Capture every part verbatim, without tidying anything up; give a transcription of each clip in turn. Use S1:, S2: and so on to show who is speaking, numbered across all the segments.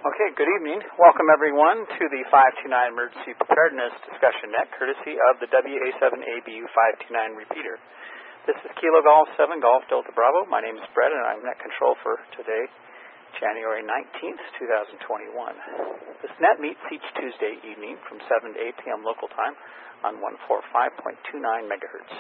S1: Okay, good evening. Welcome everyone to the five two nine Emergency Preparedness Discussion Net, courtesy of the W A seven A B U five two nine repeater. This is Kilo Golf seven Golf Delta Bravo. My name is Brett and I'm Net Control for today, January nineteenth, twenty twenty-one. This net meets each Tuesday evening from seven to eight p.m. local time on one forty-five point two nine megahertz.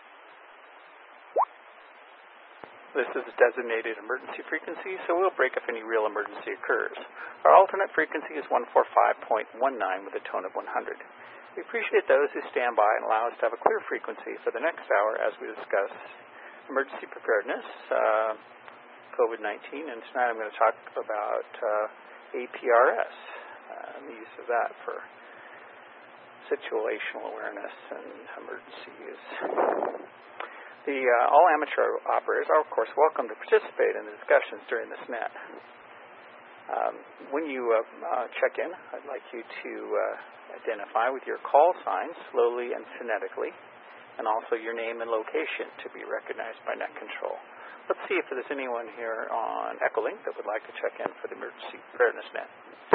S1: This is a designated emergency frequency, so we'll break if any real emergency occurs. Our alternate frequency is one forty-five point one nine with a tone of one hundred. We appreciate those who stand by and allow us to have a clear frequency for the next hour as we discuss emergency preparedness, uh, COVID nineteen, and tonight I'm going to talk about uh, A P R S, uh, and the use of that for situational awareness and emergency use. The uh, all amateur operators are, of course, welcome to participate in the discussions during this net. Um, when you uh, uh, check in, I'd like you to uh, identify with your call sign slowly and phonetically, and also your name and location to be recognized by Net Control. Let's see if there's anyone here on Echolink that would like to check in for the emergency preparedness net.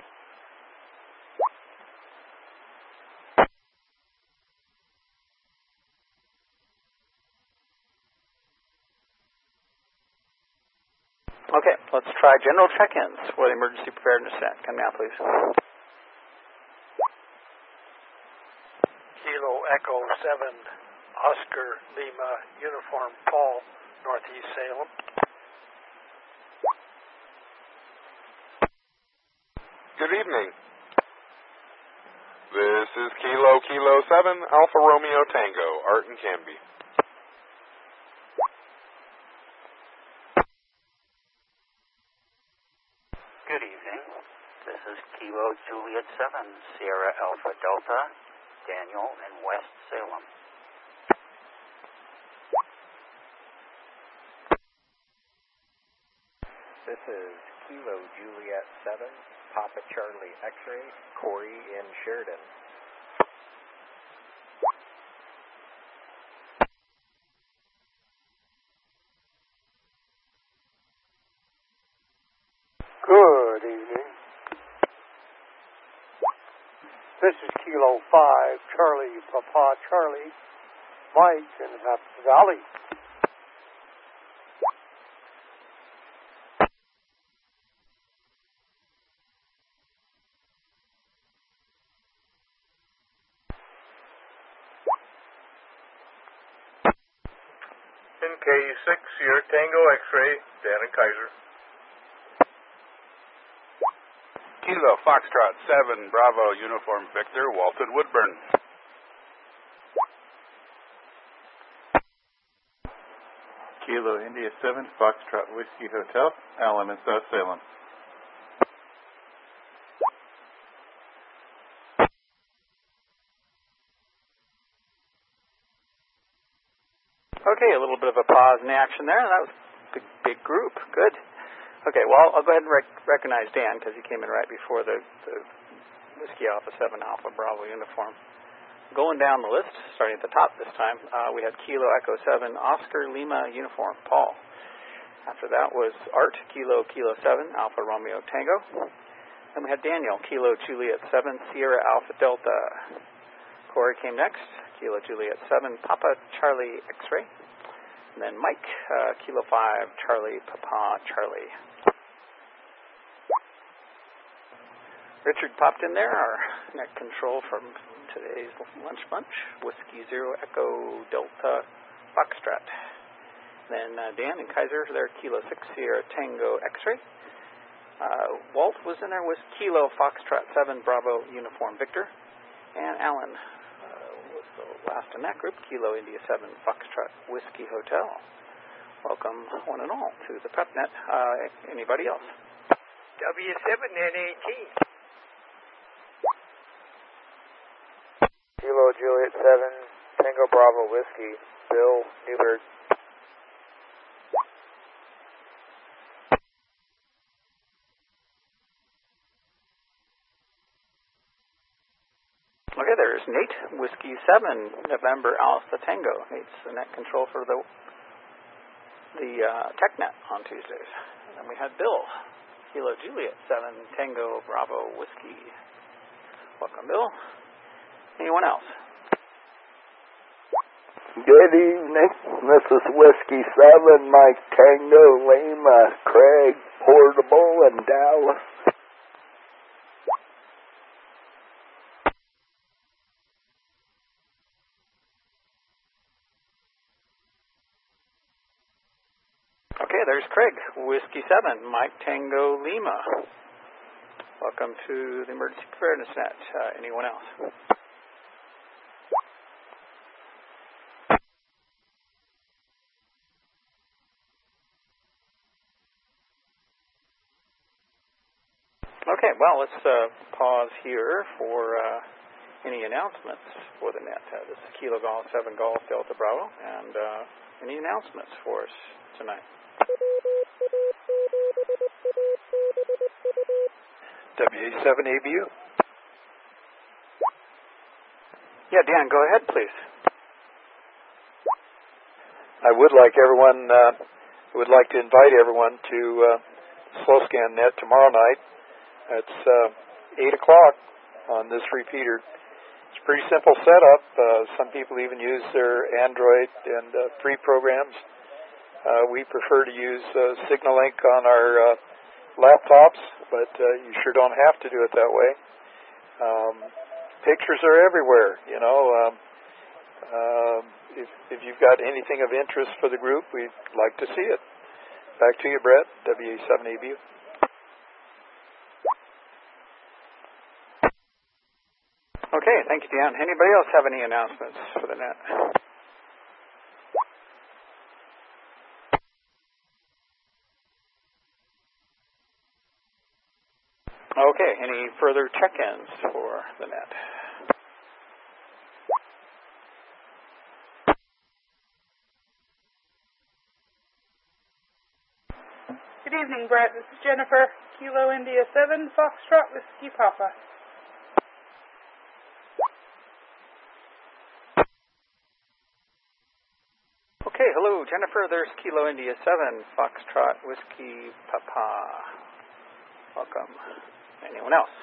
S1: Okay, let's try general check-ins for the emergency preparedness net. Come now, please.
S2: Kilo Echo seven, Oscar Lima, Uniform Paul, Northeast Salem.
S3: Good evening. This is Kilo Kilo seven, Alpha Romeo Tango, Art and Canby.
S4: Good evening. This is Kilo Juliet seven, Sierra Alpha Delta, Daniel in West Salem.
S5: This is Kilo Juliet seven, Papa Charlie X-Ray, Corey in Sheridan.
S2: Good evening. This is Kilo five, Charlie Papa Charlie, Mike in Happy Valley.
S6: N K six, Sierra Tango X-Ray, Dan and Kaiser.
S3: Kilo Foxtrot seven, Bravo Uniform Victor, Walton Woodburn.
S7: Kilo India seven, Foxtrot Whiskey Hotel, Allen in South Salem.
S1: Okay, a little bit of a pause in the action there. That was a big, big group. Good. Okay, well, I'll go ahead and rec- recognize Dan because he came in right before the, the Whiskey Alpha seven Alpha Bravo uniform. Going down the list, starting at the top this time, uh, we had Kilo Echo seven, Oscar Lima Uniform Paul. After that was Art, Kilo Kilo seven, Alpha Romeo Tango. Then we had Daniel, Kilo Juliet seven, Sierra Alpha Delta. Corey came next, Kilo Juliet seven, Papa Charlie X-Ray. And then Mike, uh, Kilo five, Charlie Papa Charlie. Richard popped in there, our Net Control from today's lunch bunch. Whiskey Zero Echo Delta Foxtrot. Then uh, Dan and Kaiser, their Kilo six Sierra Tango X-Ray. Uh, Walt was in there with Kilo Foxtrot seven Bravo Uniform Victor. And Alan uh, was the last in that group, Kilo India seven Foxtrot Whiskey Hotel. Welcome one and all to the PrepNet. Uh, anybody else?
S2: W seven N eighteen.
S5: Kilo Juliet seven, Tango Bravo Whiskey, Bill Newberg.
S1: Okay, there's Nate, Whiskey seven, November Alpha Tango. Nate's the Net Control for the the uh, TechNet on Tuesdays. And then we had Bill, Kilo Juliet seven Tango Bravo Whiskey. Welcome, Bill. Anyone else?
S8: Good evening. This is Whiskey seven, Mike Tango, Lima, Craig, Portable, and Dallas.
S1: Okay, there's Craig. Whiskey seven, Mike Tango, Lima. Welcome to the Emergency Preparedness Net. Uh, anyone else? Okay, well, let's uh, pause here for uh, any announcements for the net. Uh, this is Kilo Golf seven Golf Delta Bravo, and uh, any announcements for us tonight?
S9: W A seven A B U.
S1: Yeah, Dan, go ahead, please.
S9: I would like everyone, uh, would like to invite everyone to uh, Slow Scan Net tomorrow night. It's uh, eight o'clock on this repeater. It's a pretty simple setup. Uh, some people even use their Android and uh, free programs. Uh, we prefer to use uh, SignalLink on our uh, laptops, but uh, you sure don't have to do it that way. Um, pictures are everywhere, you know. Um, uh, if, if you've got anything of interest for the group, we'd like to see it. Back to you, Brett, W A seven A B U.
S1: Okay, thank you, Dan. Anybody else have any announcements for the net? Okay, any further check-ins for the net?
S10: Good evening, Brett. This is Jennifer. Kilo India seven, Foxtrot Whiskey Papa.
S1: Okay, hello, Jennifer. There's Kilo India seven, Foxtrot Whiskey Papa. Welcome. Anyone else?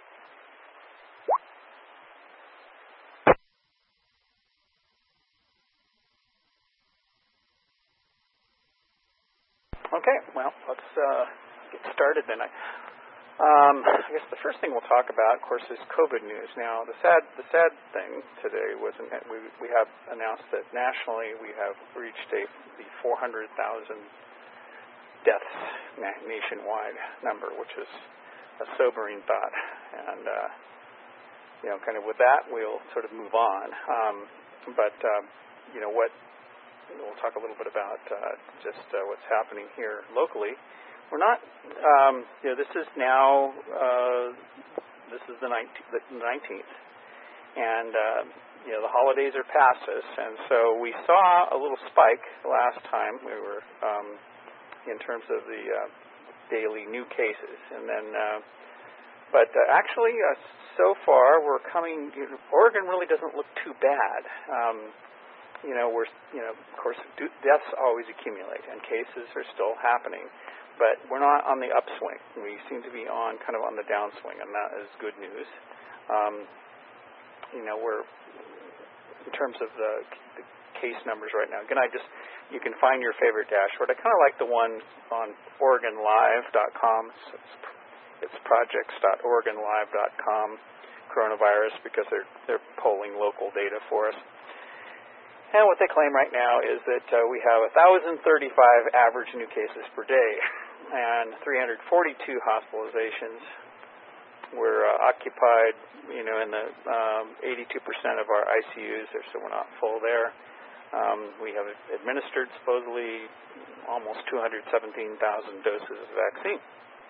S1: Okay, well, let's uh, get started then. I, um, I guess the first thing we'll talk about, of course, is COVID news. Now, the sad, the sad thing today was that we we have announced that nationally we have reached a the four hundred thousand deaths na- nationwide number, which is a sobering thought. And uh, you know, kind of with that, we'll sort of move on. Um, but um, you know what? We'll talk a little bit about uh, just uh, what's happening here locally. We're not, um, you know, this is now, uh, this is the nineteenth, and, uh, you know, the holidays are past us, and so we saw a little spike last time we were, um, in terms of the uh, daily new cases, and then, uh, but uh, actually, uh, so far, we're coming, you know, Oregon really doesn't look too bad. Um, you know, we're, you know, of course, deaths always accumulate, and cases are still happening. But we're not on the upswing. We seem to be on kind of on the downswing, and that is good news. Um, you know, we're in terms of the, the case numbers right now. Again, I just you can find your favorite dashboard. I kind of like the one on Oregon Live dot com. So it's, it's projects dot Oregon Live dot com coronavirus because they're they're polling local data for us. And what they claim right now is that uh, we have one thousand thirty-five average new cases per day and three hundred forty-two hospitalizations. We're uh, occupied, you know, in the um, eighty-two percent of our I C Us, so we're not full there. Um, we have administered supposedly almost two hundred seventeen thousand doses of vaccine.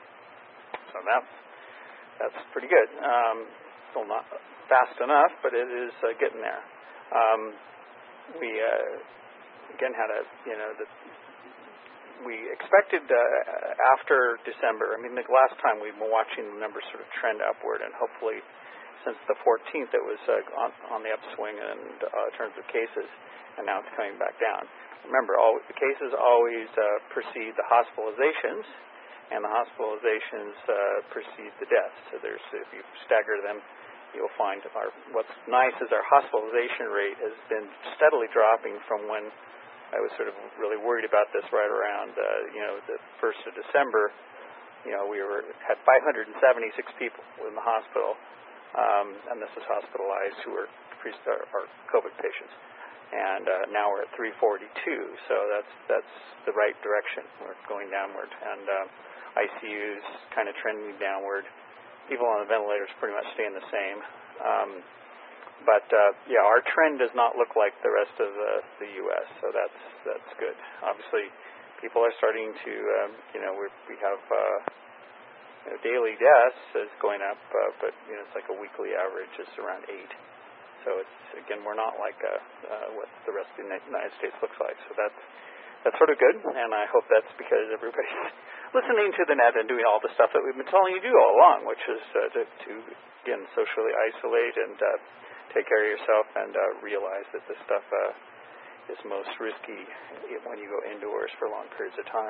S1: So that's, that's pretty good. Um, still not fast enough, but it is uh, getting there. Um, We uh, again had a you know the, we expected uh, after December. I mean, the last time we've been watching the numbers sort of trend upward, and hopefully since the fourteenth it was uh, on, on the upswing in uh, terms of cases, and now it's coming back down. Remember, all the cases always uh, precede the hospitalizations, and the hospitalizations uh, precede the deaths. So there's, if you stagger them, you'll find our, what's nice is our hospitalization rate has been steadily dropping from when I was sort of really worried about this right around, uh, you know, the first of December. You know, we were had five hundred seventy-six people in the hospital, um, and this is hospitalized who are, are, are COVID patients. And uh, now we're at three forty-two, so that's that's the right direction. We're going downward, and uh, I C Us kind of trending downward. People on the ventilators pretty much staying the same. Um, but uh, yeah, our trend does not look like the rest of the, the U S, so that's that's good. Obviously, people are starting to, um, you know, we're, we have uh, you know, daily deaths is going up, uh, but you know, it's like a weekly average is around eight. So it's again, we're not like uh, uh, what the rest of the United States looks like. So that's that's sort of good, and I hope that's because everybody's listening to the net and doing all the stuff that we've been telling you to do all along, which is uh, to, to again socially isolate and uh, take care of yourself and uh, realize that this stuff uh, is most risky when you go indoors for long periods of time.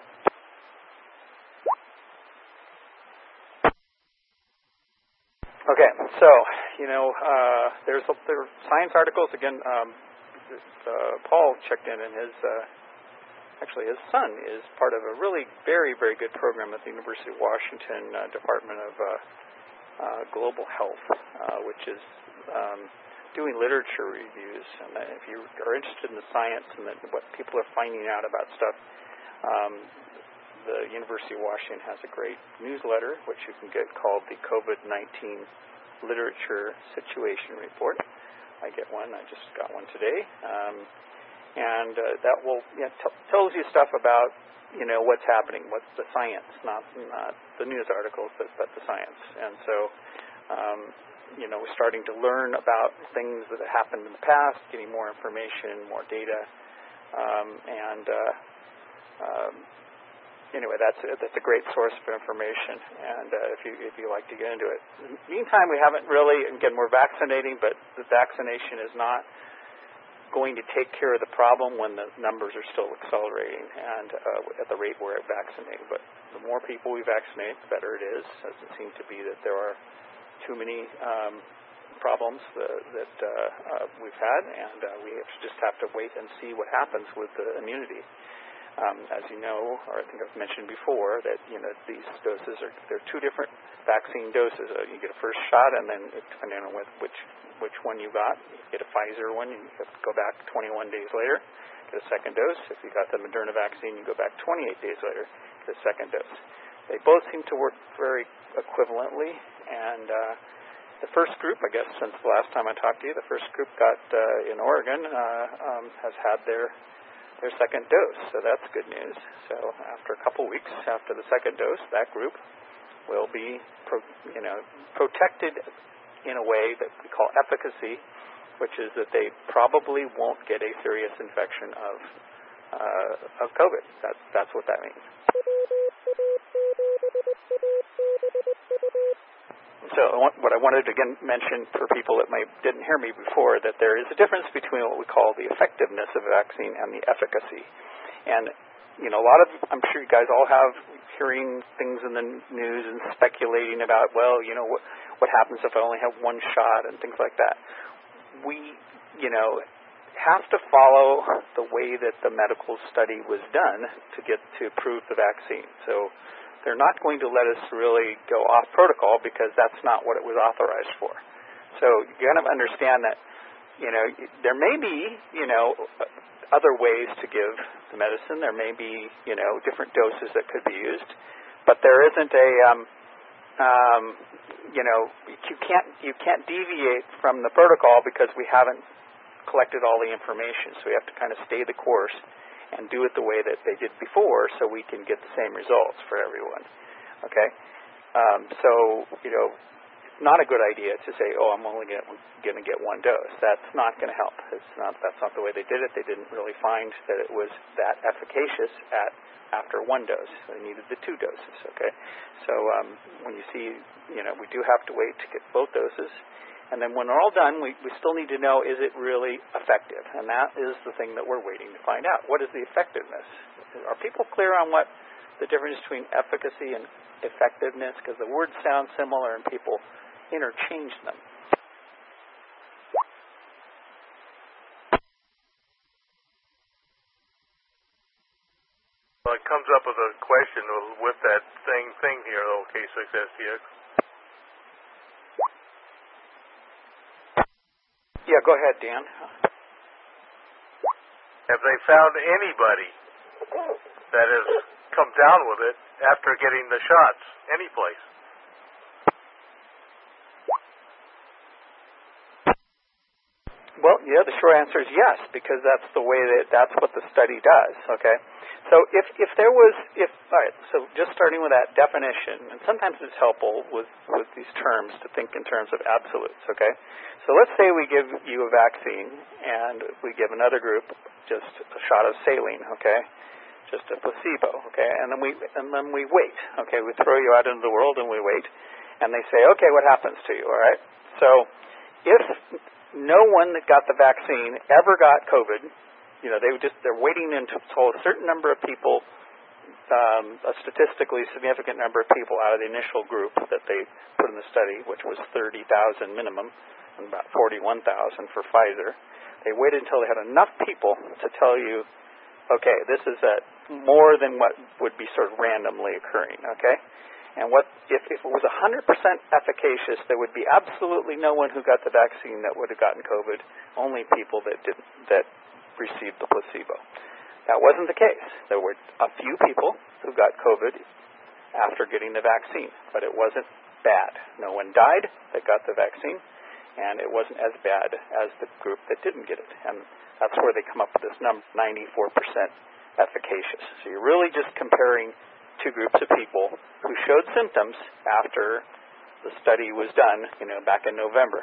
S1: Okay, so you know uh, there's a, there are science articles again. Um, uh, Paul checked in, and his uh, actually his son is part of a really very very good program at the University of Washington uh, Department of uh, uh, Global Health, uh, which is um, doing literature reviews. And if you are interested in the science and the, what people are finding out about stuff. Um, The University of Washington has a great newsletter, which you can get, called the COVID nineteen Literature Situation Report. I get one. I just got one today. Um, and uh, that will you know, t- tells you stuff about, you know, what's happening, what's the science, not, not the news articles, but, but the science. And so, um, you know, we're starting to learn about things that have happened in the past, getting more information, more data. Um, and uh, um, Anyway, that's that's a great source of information, and uh, if you if you like to get into it. In the meantime, we haven't really. Again, we're vaccinating, but the vaccination is not going to take care of the problem when the numbers are still accelerating and uh, at the rate we're vaccinating. But the more people we vaccinate, the better it is. It doesn't seem to be that there are too many um, problems uh, that uh, uh, we've had, and uh, we just have to wait and see what happens with the immunity. Um, as you know, or I think I've mentioned before, that you know these doses are there are two different vaccine doses. Uh, you get a first shot, and then depending on with which which one you got, you get a Pfizer one, and you have to go back twenty-one days later, get a second dose. If you got the Moderna vaccine, you go back twenty-eight days later, get a second dose. They both seem to work very equivalently, and uh, the first group, I guess, since the last time I talked to you, the first group got uh, in Oregon uh, um, has had their their second dose, so that's good news. So after a couple weeks after the second dose, that group will be, pro, you know, protected in a way that we call efficacy, which is that they probably won't get a serious infection of uh, of COVID. That's that's what that means. So what I wanted to again mention for people that might didn't hear me before, that there is a difference between what we call the effectiveness of a vaccine and the efficacy. And, you know, a lot of, I'm sure you guys all have hearing things in the news and speculating about, well, you know, what, what happens if I only have one shot and things like that. We, you know, have to follow the way that the medical study was done to get to approve the vaccine. So they're not going to let us really go off protocol because that's not what it was authorized for. So you kind of understand that, you know, there may be, you know, other ways to give the medicine. There may be, you know, different doses that could be used, but there isn't a, um, um, you know, you can't you can't deviate from the protocol because we haven't collected all the information. So we have to kind of stay the course and do it the way that they did before so we can get the same results for everyone. Okay? Um, so, you know, it's not a good idea to say, oh, I'm only going to get one dose. That's not going to help. It's not. That's not the way they did it. They didn't really find that it was that efficacious at after one dose. They needed the two doses. Okay? So um, when you see, you know, we do have to wait to get both doses. And then when we're all done, we, we still need to know, is it really effective? And that is the thing that we're waiting to find out. What is the effectiveness? Are people clear on what the difference between efficacy and effectiveness? Because the words sound similar and people interchange them.
S6: Well, it comes up with a question with that same thing here, though, K six S T X.
S1: Yeah, go ahead, Dan.
S6: Have they found anybody that has come down with it after getting the shots, any place?
S1: Well, yeah, the short answer is yes, because that's the way that that's what the study does. Okay, so if if there was if all right, so just starting with that definition, and sometimes it's helpful with with these terms to think in terms of absolutes. Okay, so let's say we give you a vaccine and we give another group just a shot of saline. Okay, just a placebo. Okay, and then we and then we wait. Okay, we throw you out into the world and we wait, and they say, okay, what happens to you? All right, so if no one that got the vaccine ever got COVID. You know, they would just they're waiting until a certain number of people, um, a statistically significant number of people out of the initial group that they put in the study, which was thirty thousand minimum, and about forty-one thousand for Pfizer. They waited until they had enough people to tell you, okay, this is a, more than what would be sort of randomly occurring. Okay. And what if, if it was one hundred percent efficacious, there would be absolutely no one who got the vaccine that would have gotten COVID, only people that didn't, that received the placebo. That wasn't the case. There were a few people who got COVID after getting the vaccine, but it wasn't bad. No one died that got the vaccine, and it wasn't as bad as the group that didn't get it. And that's where they come up with this number, ninety-four percent efficacious. So you're really just comparing two groups of people who showed symptoms after the study was done, you know, back in November.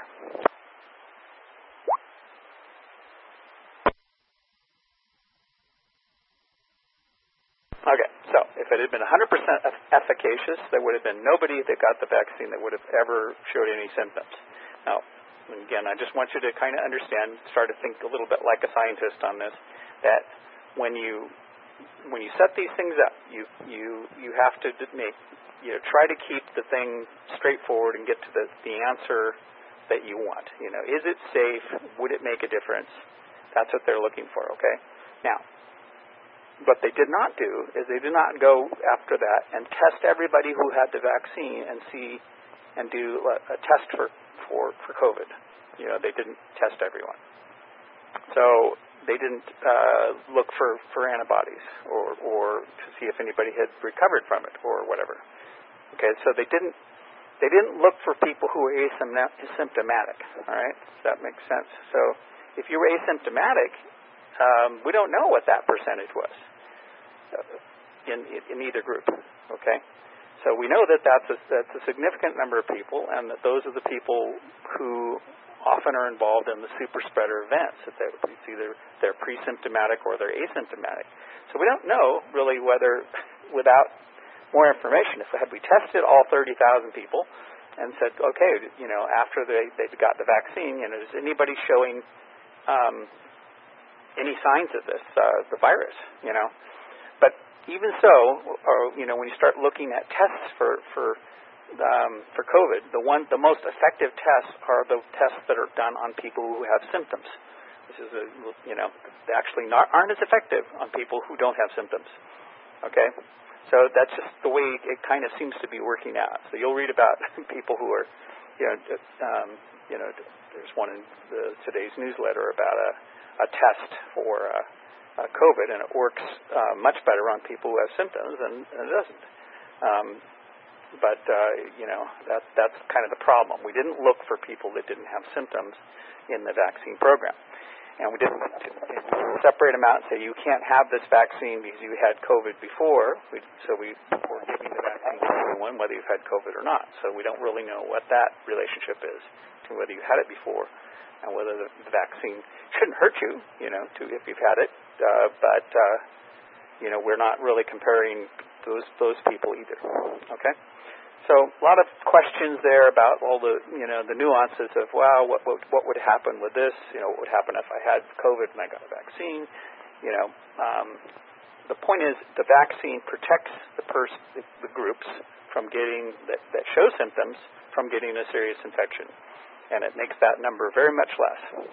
S1: Okay, so if it had been one hundred percent efficacious, there would have been nobody that got the vaccine that would have ever showed any symptoms. Now, again, I just want you to kind of understand, start to think a little bit like a scientist on this, that when you when you set these things up, you you you have to make you know try to keep the thing straightforward and get to the the answer that you want. You know, is it safe? Would it make a difference? That's what they're looking for. Okay. Now, what they did not do is they did not go after that and test everybody who had the vaccine and see and do a, a test for for for COVID. You know, they didn't test everyone. So they didn't uh, look for, for antibodies or, or to see if anybody had recovered from it or whatever. Okay, so they didn't they didn't look for people who were asymptomatic. All right, does that make sense? So if you were asymptomatic, um, we don't know what that percentage was in in either group. Okay, so we know that that's a, that's a significant number of people, and that those are the people who often are involved in the super spreader events. That they, it's either they're pre-symptomatic or they're asymptomatic. So we don't know really whether, without more information, if had we tested all thirty thousand people and said, okay, you know, after they they got the vaccine, you know, is anybody showing um, any signs of this, uh, the virus, you know? But even so, or, you know, when you start looking at tests for for Um, for COVID, the one, the most effective tests are the tests that are done on people who have symptoms. This is a, you know, they actually not, aren't as effective on people who don't have symptoms. Okay, so that's just the way it kind of seems to be working out. So you'll read about people who are, you know, um, you know, there's one in the, today's newsletter about a, a test for uh, uh, COVID, and it works uh, much better on people who have symptoms than it doesn't. Um, But, uh, you know, that, that's kind of the problem. We didn't look for people that didn't have symptoms in the vaccine program. And we didn't separate them out and say, you can't have this vaccine because you had COVID before. We, so we were giving the vaccine to everyone, whether you've had COVID or not. So we don't really know what that relationship is to whether you had it before and whether the, the vaccine shouldn't hurt you, you know, to if you've had it. Uh, but, uh, you know, we're not really comparing those those people either. Okay? So a lot of questions there about all the, you know, the nuances of, wow, what, what what would happen with this? You know, what would happen if I had COVID and I got a vaccine? You know, um, the point is the vaccine protects the pers- the, the groups from getting that, that show symptoms from getting a serious infection, and it makes that number very much less.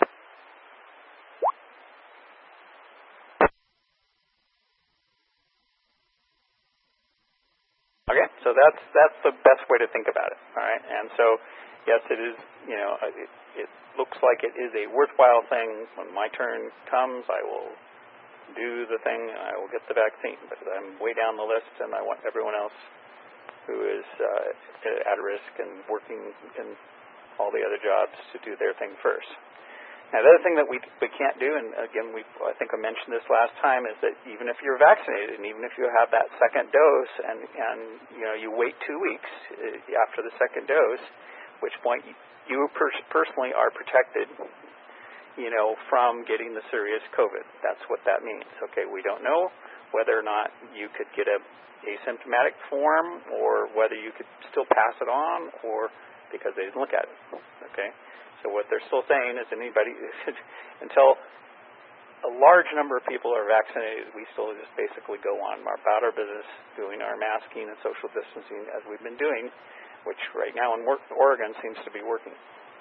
S1: Okay, so that's that's the best way to think about it. All right, and so yes, it is. You know, it, it looks like it is a worthwhile thing. When my turn comes, I will do the thing and I will get the vaccine. But I'm way down the list, and I want everyone else who is uh, at risk and working in all the other jobs to do their thing first. Now, the other thing that we we can't do, and again, we I think I mentioned this last time, is that even if you're vaccinated, and even if you have that second dose, and and you know you wait two weeks after the second dose, which point you pers- personally are protected, you know, from getting the serious COVID. That's what that means. Okay, we don't know whether or not you could get a asymptomatic form, or whether you could still pass it on, or because they didn't look at it. Okay. So what they're still saying is anybody, until a large number of people are vaccinated, we still just basically go on about our business, doing our masking and social distancing as we've been doing, which right now in Oregon seems to be working.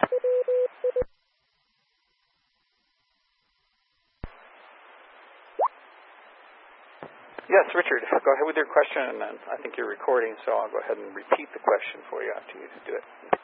S1: Yes, Richard, go ahead with your question, and I think you're recording, so I'll go ahead and repeat the question for you after you do it.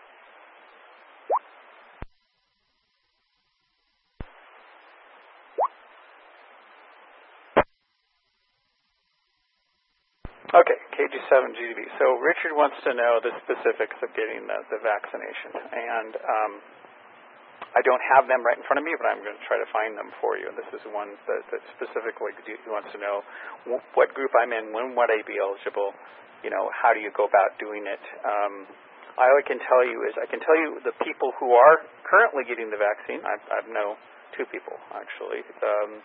S1: Okay, K G seven G D B. So Richard wants to know the specifics of getting the, the vaccination, and um, I don't have them right in front of me, but I'm going to try to find them for you. And this is one that, that specifically he wants to know what group I'm in, when would I be eligible, you know, how do you go about doing it. Um, all I can tell you is I can tell you the people who are currently getting the vaccine. I, I know two people, actually. Um,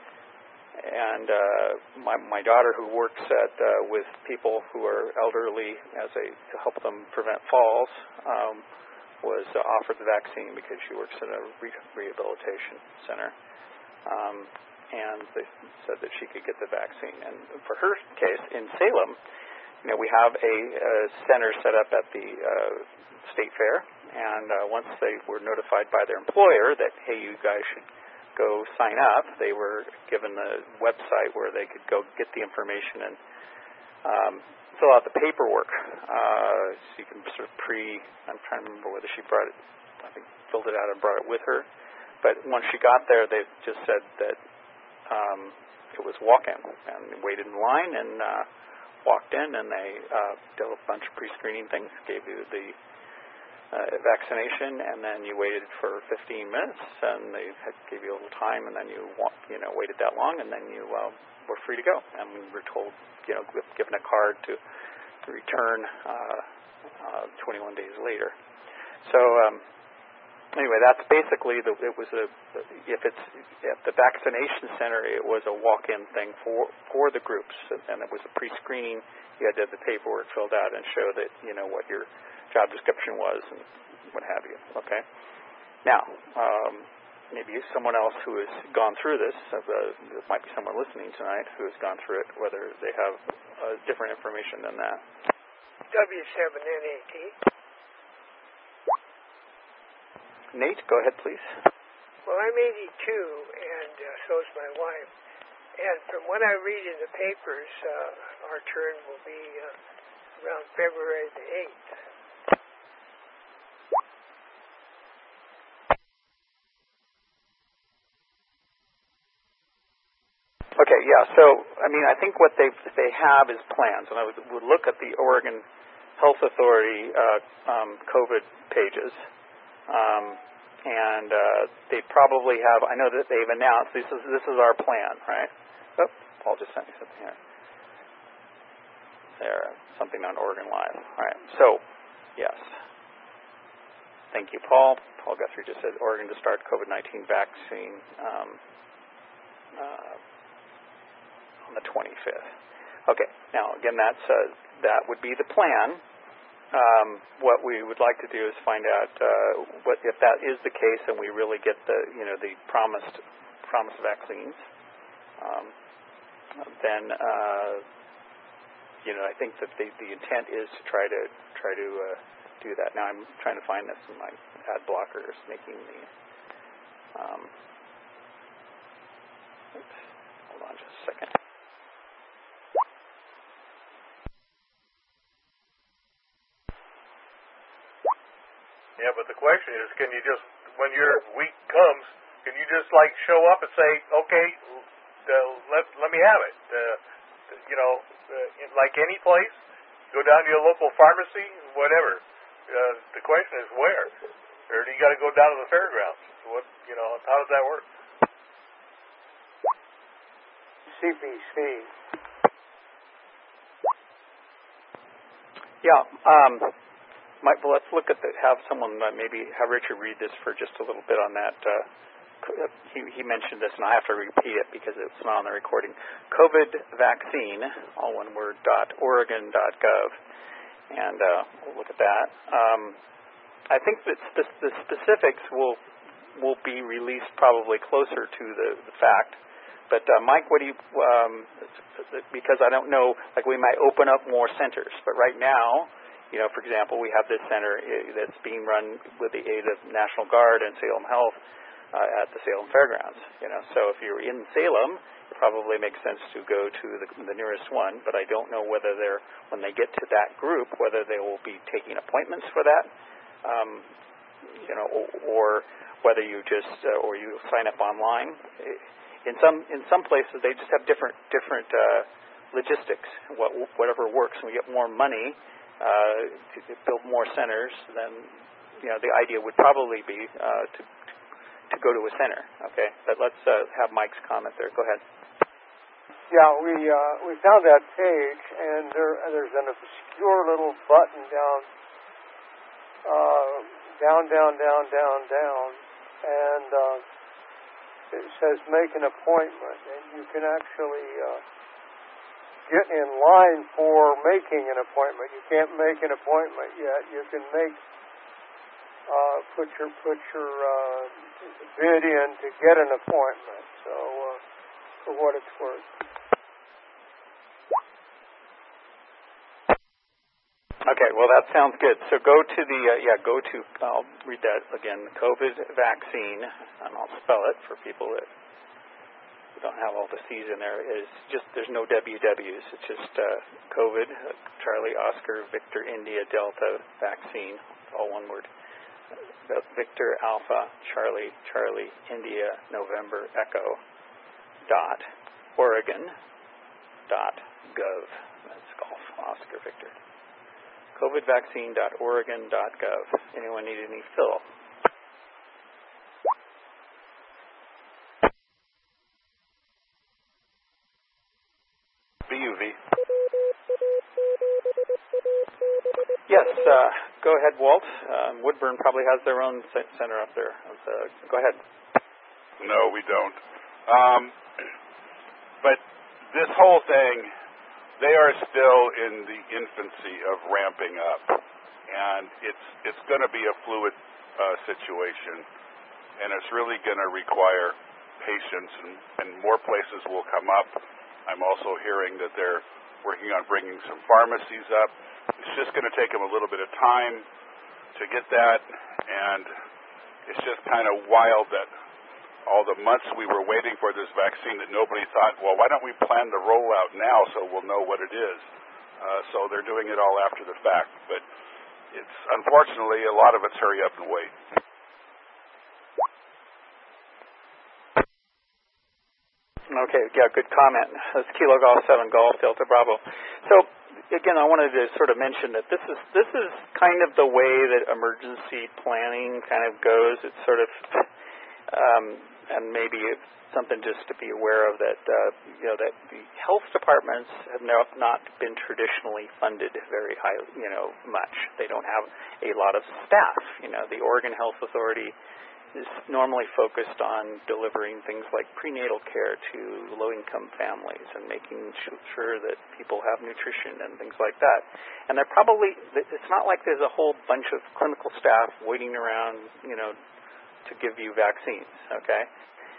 S1: And uh, my my daughter, who works at uh, with people who are elderly as a to help them prevent falls, um, was uh, offered the vaccine because she works in a re- rehabilitation center, um, and they said that she could get the vaccine. And for her case, in Salem, you know, we have a, a center set up at the uh, state fair, and uh, once they were notified by their employer that, hey, you guys should go sign up, they were given the website where they could go get the information and um, fill out the paperwork. Uh, so you can sort of pre, I'm trying to remember whether she brought it, I think filled it out and brought it with her. But once she got there, they just said that um, it was walk-in, and waited in line and uh, walked in, and they uh, did a bunch of pre-screening things, gave you the Uh, vaccination, and then you waited for fifteen minutes, and they had, gave you a little time, and then you wa- you know waited that long, and then you uh, were free to go. And we were told, you know, given a card to, to return uh, uh, twenty-one days later. So um, anyway, that's basically the. It was a if it's at the vaccination center, it was a walk-in thing for for the groups, and it was a pre-screening. You had to have the paperwork filled out and show that you know what your job description was and what have you. Okay. Now, um, maybe someone else who has gone through this, uh, there might be someone listening tonight who has gone through it, whether they have uh, different information than that.
S11: W seven N A T.
S1: Nate, go ahead, please.
S11: Well, I'm eighty-two, and uh, so is my wife. And from what I read in the papers, uh, our turn will be uh, around February the eighth.
S1: Okay, yeah. So, I mean, I think what they they have is plans, and I would, would look at the Oregon Health Authority uh, um, COVID pages, um, and uh, they probably have. I know that they've announced this is this is our plan, right? Oh, Paul just sent me something here. There, something on Oregon Live. All right. So, yes. Thank you, Paul. Paul Guthrie just said Oregon to start COVID nineteen vaccine. Um, uh, on the twenty-fifth. Okay. Now, again, that's uh, that would be the plan. Um, what we would like to do is find out uh, what if that is the case, and we really get the you know the promised promised vaccines. Um, then uh, you know I think that the the intent is to try to try to uh, do that. Now I'm trying to find this in my ad blockers, making the. Um, oops, hold on just a second.
S6: Yeah, but the question is, can you just, when your week comes, can you just like show up and say, okay, uh, let let me have it? Uh, you know, uh, in, like any place, go down to your local pharmacy, whatever. Uh, the question is where, or do you got to go down to the fairgrounds? What, you know, how does that work?
S2: C P C.
S1: Yeah. Um, Mike, well, let's look at the, have someone uh, maybe have Richard read this for just a little bit on that. Uh, he, he mentioned this, and I have to repeat it because it's not on the recording. COVID vaccine, all one word, dot Oregon dot gov, and uh, we'll look at that. Um, I think that spe- the specifics will will be released probably closer to the, the fact. But uh, Mike, what do you? Um, because I don't know, like we might open up more centers, but right now. You know, for example, we have this center that's being run with the aid of National Guard and Salem Health uh, at the Salem Fairgrounds. You know, so if you're in Salem, it probably makes sense to go to the, the nearest one. But I don't know whether they're when they get to that group, whether they will be taking appointments for that, um, you know, or, or whether you just uh, or you sign up online. In some in some places, they just have different different uh, logistics. What, whatever works, and we get more money. Uh, to build more centers, then you know the idea would probably be uh, to to go to a center. Okay, but let's uh, have Mike's comment there. Go ahead.
S2: Yeah, we uh, we found that page, and there there's an obscure little button down, uh, down, down, down, down, down, and uh, it says make an appointment, and you can actually. Uh, get in line for making an appointment. You can't make an appointment yet. You can make uh, put your put your uh, bid in to get an appointment. So uh, for what it's worth.
S1: Okay, well that sounds good. So go to the uh, yeah go to I'll read that again. COVID vaccine, and I'll spell it for people that. Don't have all the C's in there. Is just there's no W W's. It's just uh, COVID, uh, Charlie, Oscar, Victor, India, Delta, vaccine, all one word. Uh, Victor, Alpha, Charlie, Charlie, India, November, Echo, dot Oregon, dot gov. That's golf, Oscar, Victor. COVID vaccine dot Oregon dot gov. Anyone need any fill?
S3: B U V.
S1: Yes, uh, go ahead, Walt. Uh, Woodburn probably has their own center up there. Uh, go ahead.
S3: No, we don't. Um, but this whole thing, they are still in the infancy of ramping up, and it's it's going to be a fluid uh, situation, and it's really going to require patience, and, and more places will come up. I'm also hearing that they're working on bringing some pharmacies up. It's just going to take them a little bit of time to get that, and it's just kind of wild that all the months we were waiting for this vaccine that nobody thought, well, why don't we plan the rollout now so we'll know what it is? Uh, so they're doing it all after the fact. But it's unfortunately, a lot of it's hurry up and wait.
S1: Okay, yeah, good comment. That's Kilo Golf seven Golf Delta Bravo. So again, I wanted to sort of mention that this is this is kind of the way that emergency planning kind of goes. It's sort of um, and maybe it's something just to be aware of that uh, you know that the health departments have no, not been traditionally funded very high, you know, much. They don't have a lot of staff. You know, the Oregon Health Authority is normally focused on delivering things like prenatal care to low-income families and making sure that people have nutrition and things like that. And they're probably, it's not like there's a whole bunch of clinical staff waiting around, you know, to give you vaccines, okay?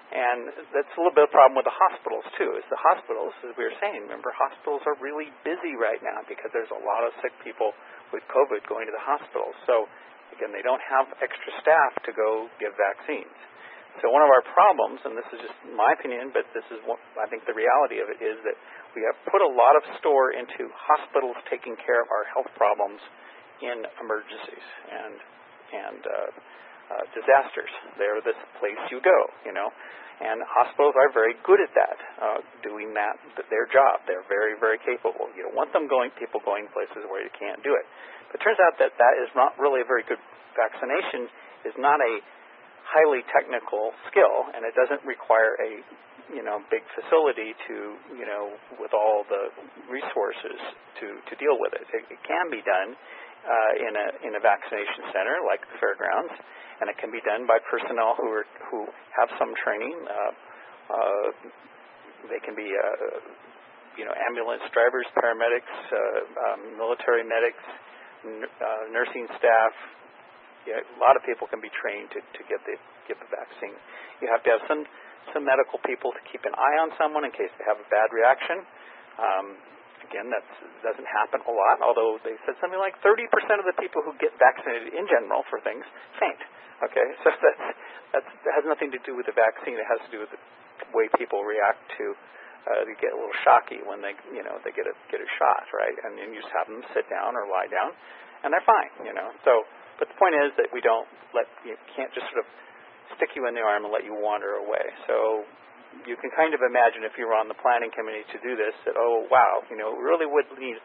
S1: And that's a little bit of a problem with the hospitals, too, is the hospitals, as we were saying, remember, hospitals are really busy right now because there's a lot of sick people with COVID going to the hospitals. So, again, they don't have extra staff to go give vaccines. So one of our problems, and this is just my opinion, but this is what I think the reality of it is that we have put a lot of store into hospitals taking care of our health problems in emergencies and and uh, uh, disasters. They're this place you go, you know. And hospitals are very good at that, uh, doing that, their job. They're very, very capable. You don't want them going, people going places where you can't do it. But it turns out that that is not really a very good vaccination, is not a highly technical skill, and it doesn't require a, you know, big facility to, you know, with all the resources to, to deal with it. It, it can be done uh, in a in a vaccination center like the fairgrounds, and it can be done by personnel who are who have some training. Uh, uh, they can be, uh, you know, ambulance drivers, paramedics, uh, um, military medics, n- uh, nursing staff. Yeah, a lot of people can be trained to, to get the get the vaccine. You have to have some some medical people to keep an eye on someone in case they have a bad reaction. Um, again, that doesn't happen a lot, although they said something like thirty percent of the people who get vaccinated in general for things faint. Okay, so that's, that's, that has nothing to do with the vaccine. It has to do with the way people react to, uh, they get a little shocky when they, you know, they get a get a shot, right? And then you just have them sit down or lie down, and they're fine, you know. So, but the point is that we don't let, you can't just sort of stick you in the arm and let you wander away. So you can kind of imagine if you were on the planning committee to do this, that, oh, wow, you know, we really would need,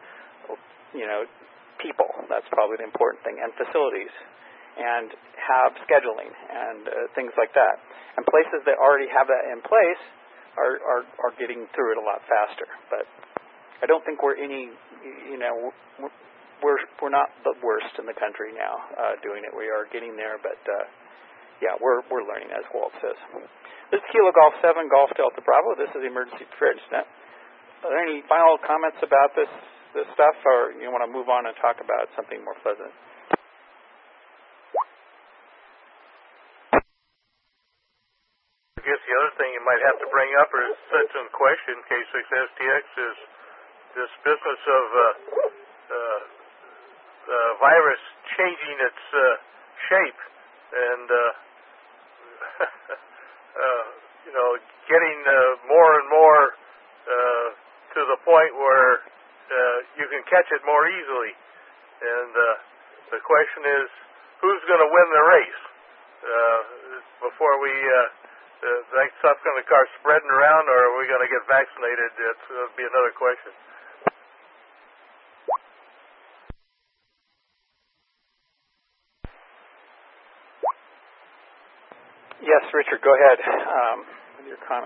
S1: you know, people. That's probably the important thing, and facilities, and have scheduling and uh, things like that. And places that already have that in place are, are, are getting through it a lot faster. But I don't think we're any, you know, we're, we're not the worst in the country now uh, doing it. We are getting there, but uh, yeah, we're we're learning, as Walt says. This is Kilo Golf seven, Golf Delta Bravo. This is the Emergency Preparedness Net. Are there any final comments about this this stuff, or you want to move on and talk about something more pleasant?
S6: I guess the other thing you might have to bring up or set in question, K six S T X, is this business of uh, uh, the virus changing its uh, shape and uh, uh, you know, getting uh, more and more uh, to the point where uh, you can catch it more easily. And uh, the question is, who's going to win the race uh, before we uh, uh, that stuff going to start spreading around, or are we going to get vaccinated? That's going to be another question.
S1: Yes, Richard, go ahead um, with your comment.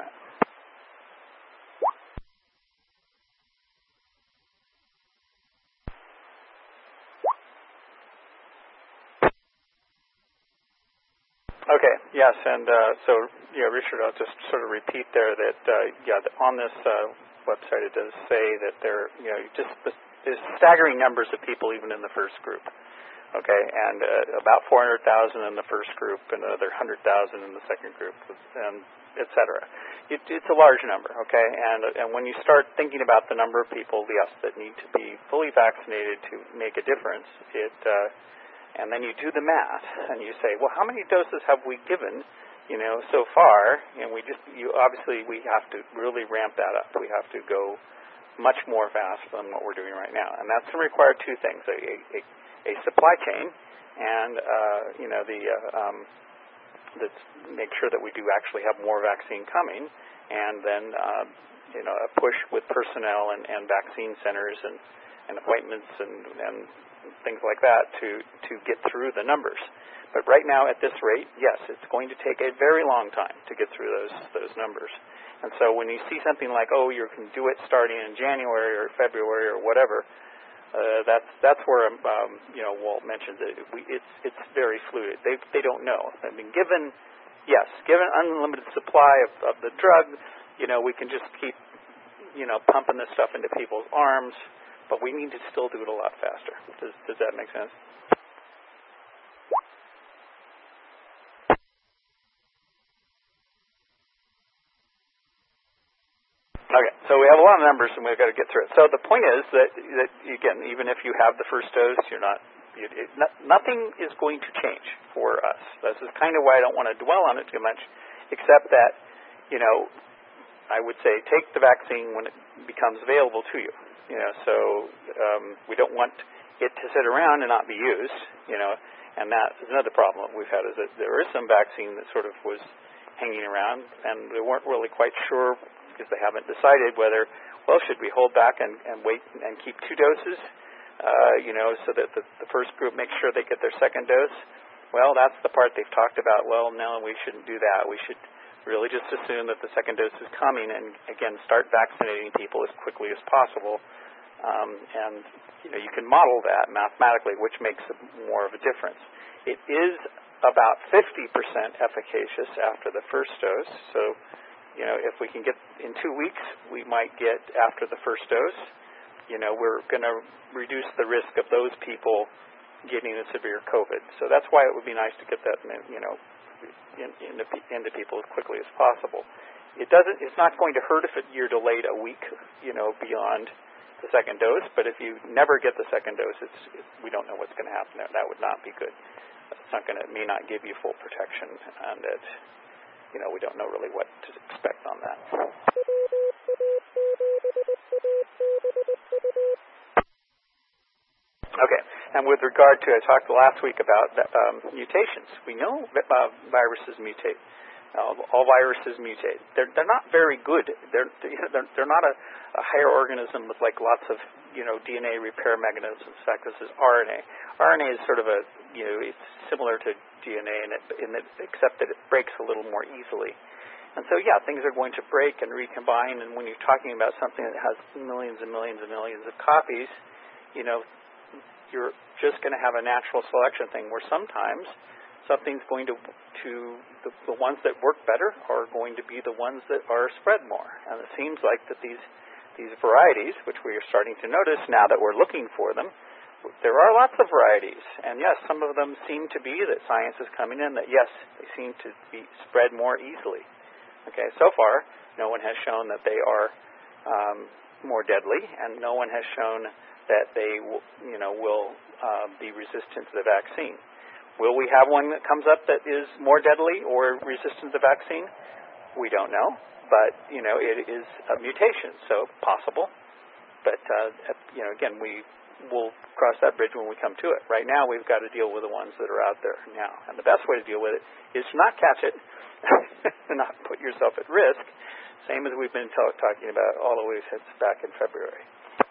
S1: Okay, yes, and uh, so, yeah, Richard, I'll just sort of repeat there that, uh, yeah, on this uh, website it does say that there, you know, just there's staggering numbers of people even in the first group. Okay, and uh, about four hundred thousand in the first group, and another one hundred thousand in the second group, and et cetera. It, it's a large number, okay, and and when you start thinking about the number of people, yes, that need to be fully vaccinated to make a difference, it, uh, and then you do the math, and you say, well, how many doses have we given, you know, so far? And we just, you obviously, we have to really ramp that up. We have to go much more fast than what we're doing right now, and that's going to require two things: a, a, a a supply chain, and uh, you know the uh, um, let's make sure that we do actually have more vaccine coming, and then uh, you know a push with personnel and, and vaccine centers and, and appointments and, and things like that to to get through the numbers. But right now, at this rate, yes, it's going to take a very long time to get through those those numbers. And so when you see something like, oh, you can do it starting in January or February or whatever. Uh, that's that's where um, you know Walt mentioned that we, it's it's very fluid. They they don't know. I mean, given yes, given unlimited supply of, of the drug, you know we can just keep you know pumping this stuff into people's arms, but we need to still do it a lot faster. Does does that make sense? lot of numbers, and we've got to get through it. So the point is that, that again, even if you have the first dose, you're not, it, it, no, nothing is going to change for us. This is kind of why I don't want to dwell on it too much, except that, you know, I would say take the vaccine when it becomes available to you. You know, so um, we don't want it to sit around and not be used, you know, and that is another problem that we've had, is that there is some vaccine that sort of was hanging around, and they weren't really quite sure, because they haven't decided whether, well, should we hold back and, and wait and keep two doses, uh, you know, so that the, the first group makes sure they get their second dose? Well, that's the part they've talked about. Well, no, we shouldn't do that. We should really just assume that the second dose is coming and, again, start vaccinating people as quickly as possible. Um, and, you know, you can model that mathematically, which makes more of a difference. It is about fifty percent efficacious after the first dose. So, you know, if we can get in two weeks, we might get after the first dose. You know, we're going to reduce the risk of those people getting a severe COVID. So that's why it would be nice to get that, you know, in, into, into people as quickly as possible. It doesn't. It's not going to hurt if it, you're delayed a week, you know, beyond the second dose. But if you never get the second dose, it's, it, we don't know what's going to happen there. That would not be good. It's not going to, may not give you full protection, and it, you know, we don't know really what to expect on that. Okay, and with regard to, I talked last week about um, mutations. We know that uh, viruses mutate. Uh, all viruses mutate. They're they're not very good. They're they're, they're not a, a higher organism with like lots of, you know, D N A repair mechanisms. In fact, this is R N A. R N A is sort of a, you know, it's similar to D N A in it, in it, except that it breaks a little more easily. And so, yeah, things are going to break and recombine. And when you're talking about something that has millions and millions and millions of copies, you know, you're just going to have a natural selection thing where sometimes something's going to, to the, the ones that work better are going to be the ones that are spread more. And it seems like that these these varieties, which we are starting to notice now that we're looking for them, there are lots of varieties. And yes, some of them seem to be that science is coming in that, yes, they seem to be spread more easily. Okay, so far, no one has shown that they are um, more deadly, and no one has shown that they, w- you know, will uh, be resistant to the vaccine. Will we have one that comes up that is more deadly or resistant to the vaccine? We don't know, but, you know, it is a mutation, so possible. But, uh, you know, again, we will cross that bridge when we come to it. Right now, we've got to deal with the ones that are out there now. And the best way to deal with it is to not catch it and not put yourself at risk, same as we've been t- talking about all the way since back in February.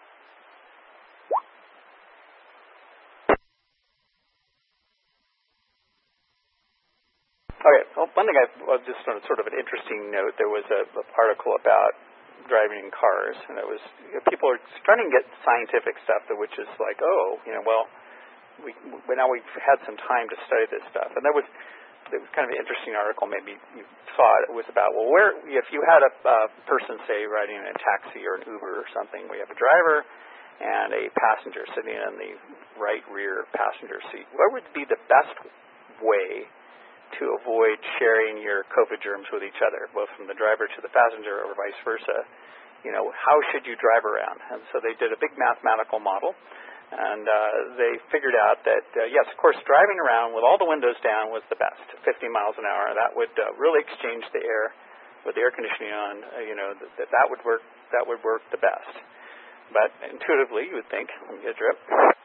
S1: Okay, well, one thing I well, just on sort of an interesting note, there was a, a article about driving in cars, and it was, you know, people are starting to get scientific stuff, which is like, oh, you know, well, we, we now we've had some time to study this stuff, and there was it was kind of an interesting article. Maybe you saw it. It was about, well, where if you had a uh, person, say, riding in a taxi or an Uber or something, we have a driver and a passenger sitting in the right rear passenger seat. What would be the best way to avoid sharing your COVID germs with each other, both from the driver to the passenger or vice versa? You know, how should you drive around? And so they did a big mathematical model, and uh, they figured out that, uh, yes, of course, driving around with all the windows down was the best, fifty miles an hour. That would uh, really exchange the air with the air conditioning on, uh, you know, that that would work, that would work the best. But intuitively, you would think, let me get a drip.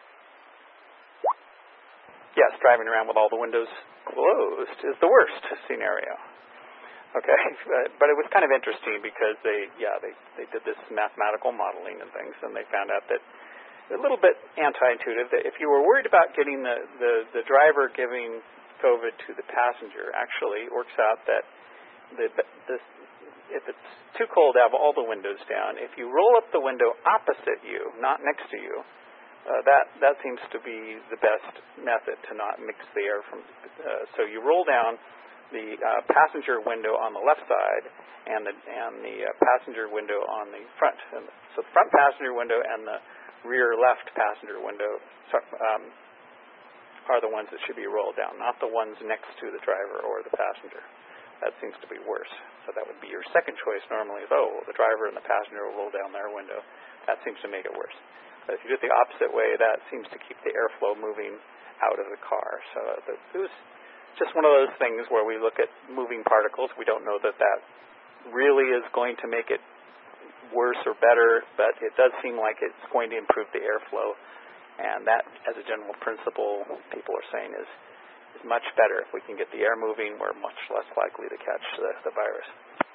S1: Yes, driving around with all the windows closed is the worst scenario. Okay, but it was kind of interesting because they, yeah, they, they did this mathematical modeling and things, and they found out that a little bit anti-intuitive, that if you were worried about getting the, the, the driver giving COVID to the passenger, actually it works out that the, the, if it's too cold to have all the windows down, if you roll up the window opposite you, not next to you, Uh, that that seems to be the best method to not mix the air from. Uh, so you roll down the uh, passenger window on the left side and the and the uh, passenger window on the front. And so the front passenger window and the rear left passenger window um, are the ones that should be rolled down, not the ones next to the driver or the passenger. That seems to be worse. So that would be your second choice normally is, oh, the driver and the passenger will roll down their window. That seems to make it worse. But if you do it the opposite way, that seems to keep the airflow moving out of the car. So the, it was just one of those things where we look at moving particles. We don't know that that really is going to make it worse or better, but it does seem like it's going to improve the airflow. And that, as a general principle, people are saying is, is much better. If we can get the air moving, we're much less likely to catch the, the virus.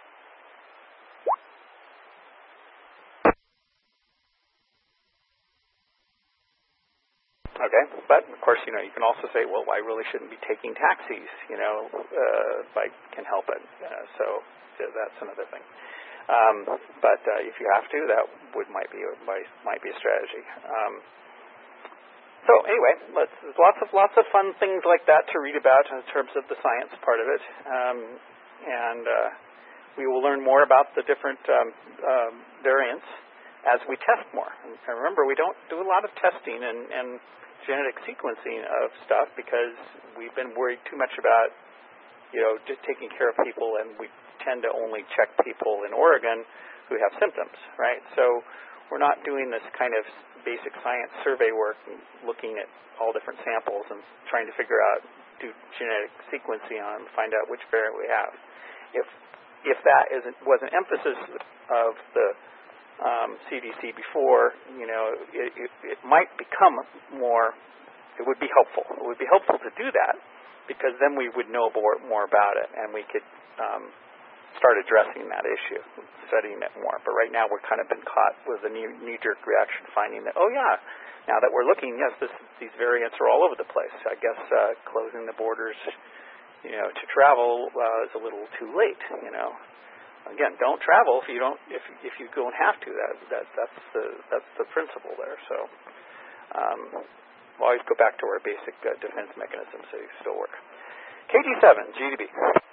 S1: Okay, but of course, you know, you can also say, well, I really shouldn't be taking taxis. You know, uh, bike can help it. Uh, so that's another thing. Um, but uh, if you have to, that would might be might, might be a strategy. Um, so anyway, let's, there's lots of lots of fun things like that to read about in terms of the science part of it, um, and uh, we will learn more about the different um, um, variants as we test more. And remember, we don't do a lot of testing and, and genetic sequencing of stuff because we've been worried too much about, you know, just taking care of people, and we tend to only check people in Oregon who have symptoms, right? So we're not doing this kind of basic science survey work and looking at all different samples and trying to figure out, do genetic sequencing on them, find out which variant we have. If if that isn't was an emphasis of the um, C D C before, you know, it, it, it might become more, it would be helpful. It would be helpful to do that because then we would know more, more about it and we could um, start addressing that issue, studying it more. But right now we're kind of been caught with a knee, knee-jerk reaction, finding that, oh yeah, now that we're looking, yes, this, these variants are all over the place. I guess uh, closing the borders, you know, to travel uh, is a little too late. You know, again, don't travel if you don't if if you don't have to. That that that's the that's the principle there. So um, we'll always go back to our basic uh, defense mechanisms so they still work. K G seven, G D B.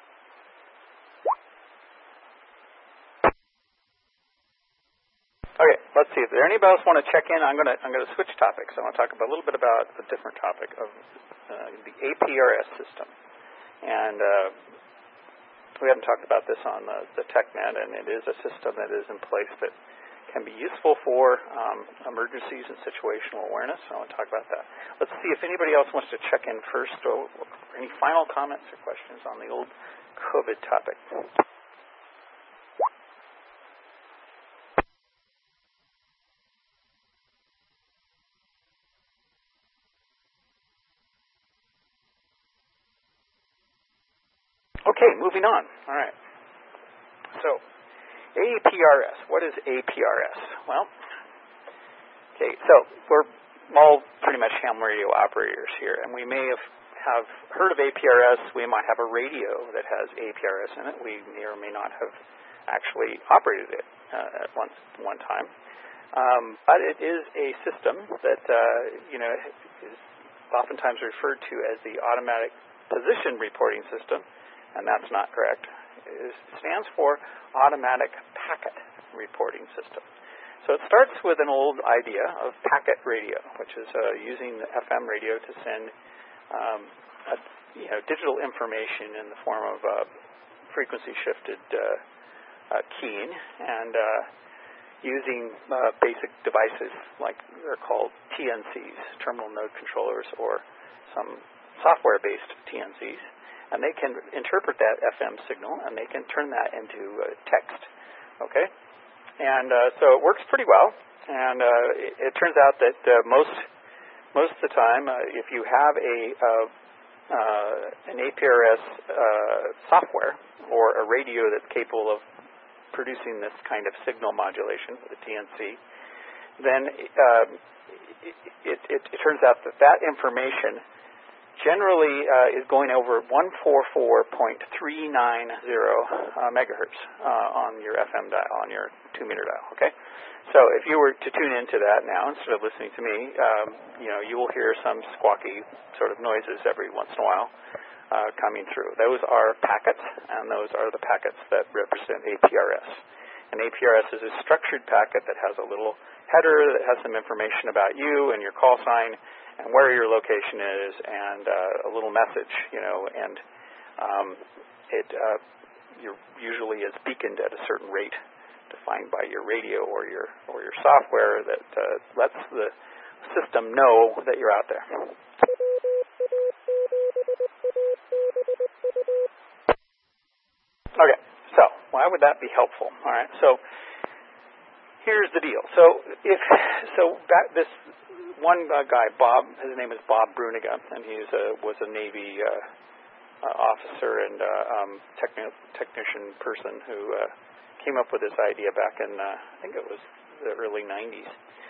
S1: Okay, let's see. If there anybody else want to check in, I'm going to I'm going to switch topics. I want to talk about, a little bit about a different topic of uh, the A P R S system, and uh, we haven't talked about this on the, the TechNet, and it is a system that is in place that can be useful for um, emergencies and situational awareness. So I want to talk about that. Let's see if anybody else wants to check in first, or any final comments or questions on the old COVID topic. Okay, moving on. All right. So, A P R S. What is A P R S? Well, okay, so we're all pretty much ham radio operators here, and we may have, have heard of A P R S. We might have a radio that has A P R S in it. We may or may not have actually operated it uh, at one, one time. Um, but it is a system that, uh, you know, is oftentimes referred to as the automatic position reporting system. And that's not correct. It stands for Automatic Packet Reporting System. So it starts with an old idea of packet radio, which is uh, using the F M radio to send um, a, you know, digital information in the form of uh, frequency-shifted uh, uh, keying, and uh, using uh, basic devices like they're called T N Cs, terminal node controllers, or some software-based T N Cs. And they can interpret that F M signal, and they can turn that into uh, text, okay? And uh, so it works pretty well, and uh, it, it turns out that uh, most most of the time, uh, if you have a uh, uh, an A P R S uh, software or a radio that's capable of producing this kind of signal modulation with a T N C, then uh, it, it, it turns out that that information generally uh, is going over one forty-four point three nine zero uh, megahertz uh, on your F M dial, on your two-meter dial. Okay, so if you were to tune into that now instead of listening to me, um, you know, you will hear some squawky sort of noises every once in a while uh, coming through. Those are packets, and those are the packets that represent A P R S. An A P R S is a structured packet that has a little header that has some information about you and your call sign, and where your location is, and uh, a little message, you know, and um, it uh, you're usually is beaconed at a certain rate defined by your radio or your or your software that uh, lets the system know that you're out there. Okay, so why would that be helpful? All right, so here's the deal. So if so, that this one uh, guy, Bob, his name is Bob Bruniga, and he's a, was a Navy uh, uh, officer and uh, um, techni- technician person who uh, came up with this idea back in uh, I think it was the early nineties.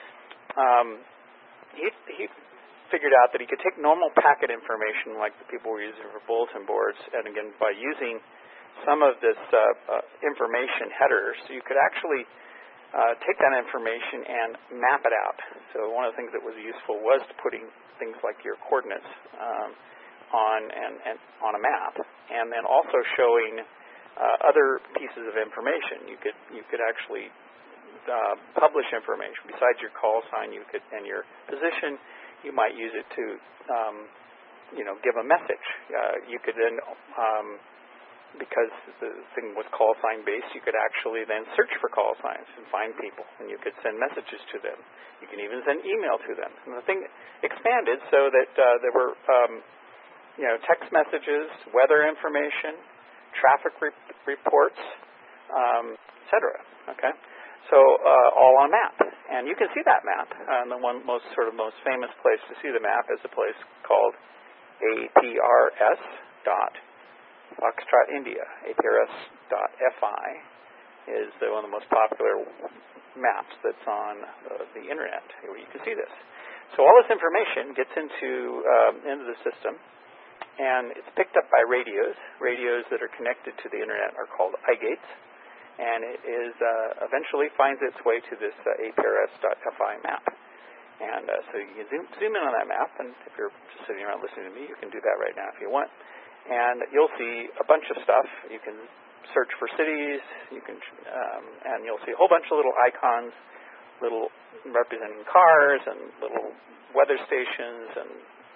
S1: Um, he he figured out that he could take normal packet information like the people were using for bulletin boards, and again by using some of this uh, uh, information headers, you could actually uh, take that information and map it out. So one of the things that was useful was putting things like your coordinates um, on and, and on a map, and then also showing uh, other pieces of information. You could you could actually uh, publish information besides your call sign. You could and your position. You might use it to um, you know give a message. Uh, you could then um, because the thing was call sign based, you could actually then search for call signs and find people, and you could send messages to them. You can even send email to them. And the thing expanded so that uh, there were, um, you know, text messages, weather information, traffic re- reports, um, et cetera. Okay, so uh, all on a map, and you can see that map. And the one most sort of most famous place to see the map is a place called A P R S dot Foxtrot India. A P R S dot F I is the, one of the most popular maps that's on uh, the internet where you can see this. So all this information gets into um, into the system, and it's picked up by radios. Radios that are connected to the internet are called I GATES, and it is uh, eventually finds its way to this uh, A P R S dot F I map. And uh, so you can zoom, zoom in on that map, and if you're just sitting around listening to me, you can do that right now if you want. And you'll see a bunch of stuff. You can search for cities. You can, um, and you'll see a whole bunch of little icons, little representing cars and little weather stations and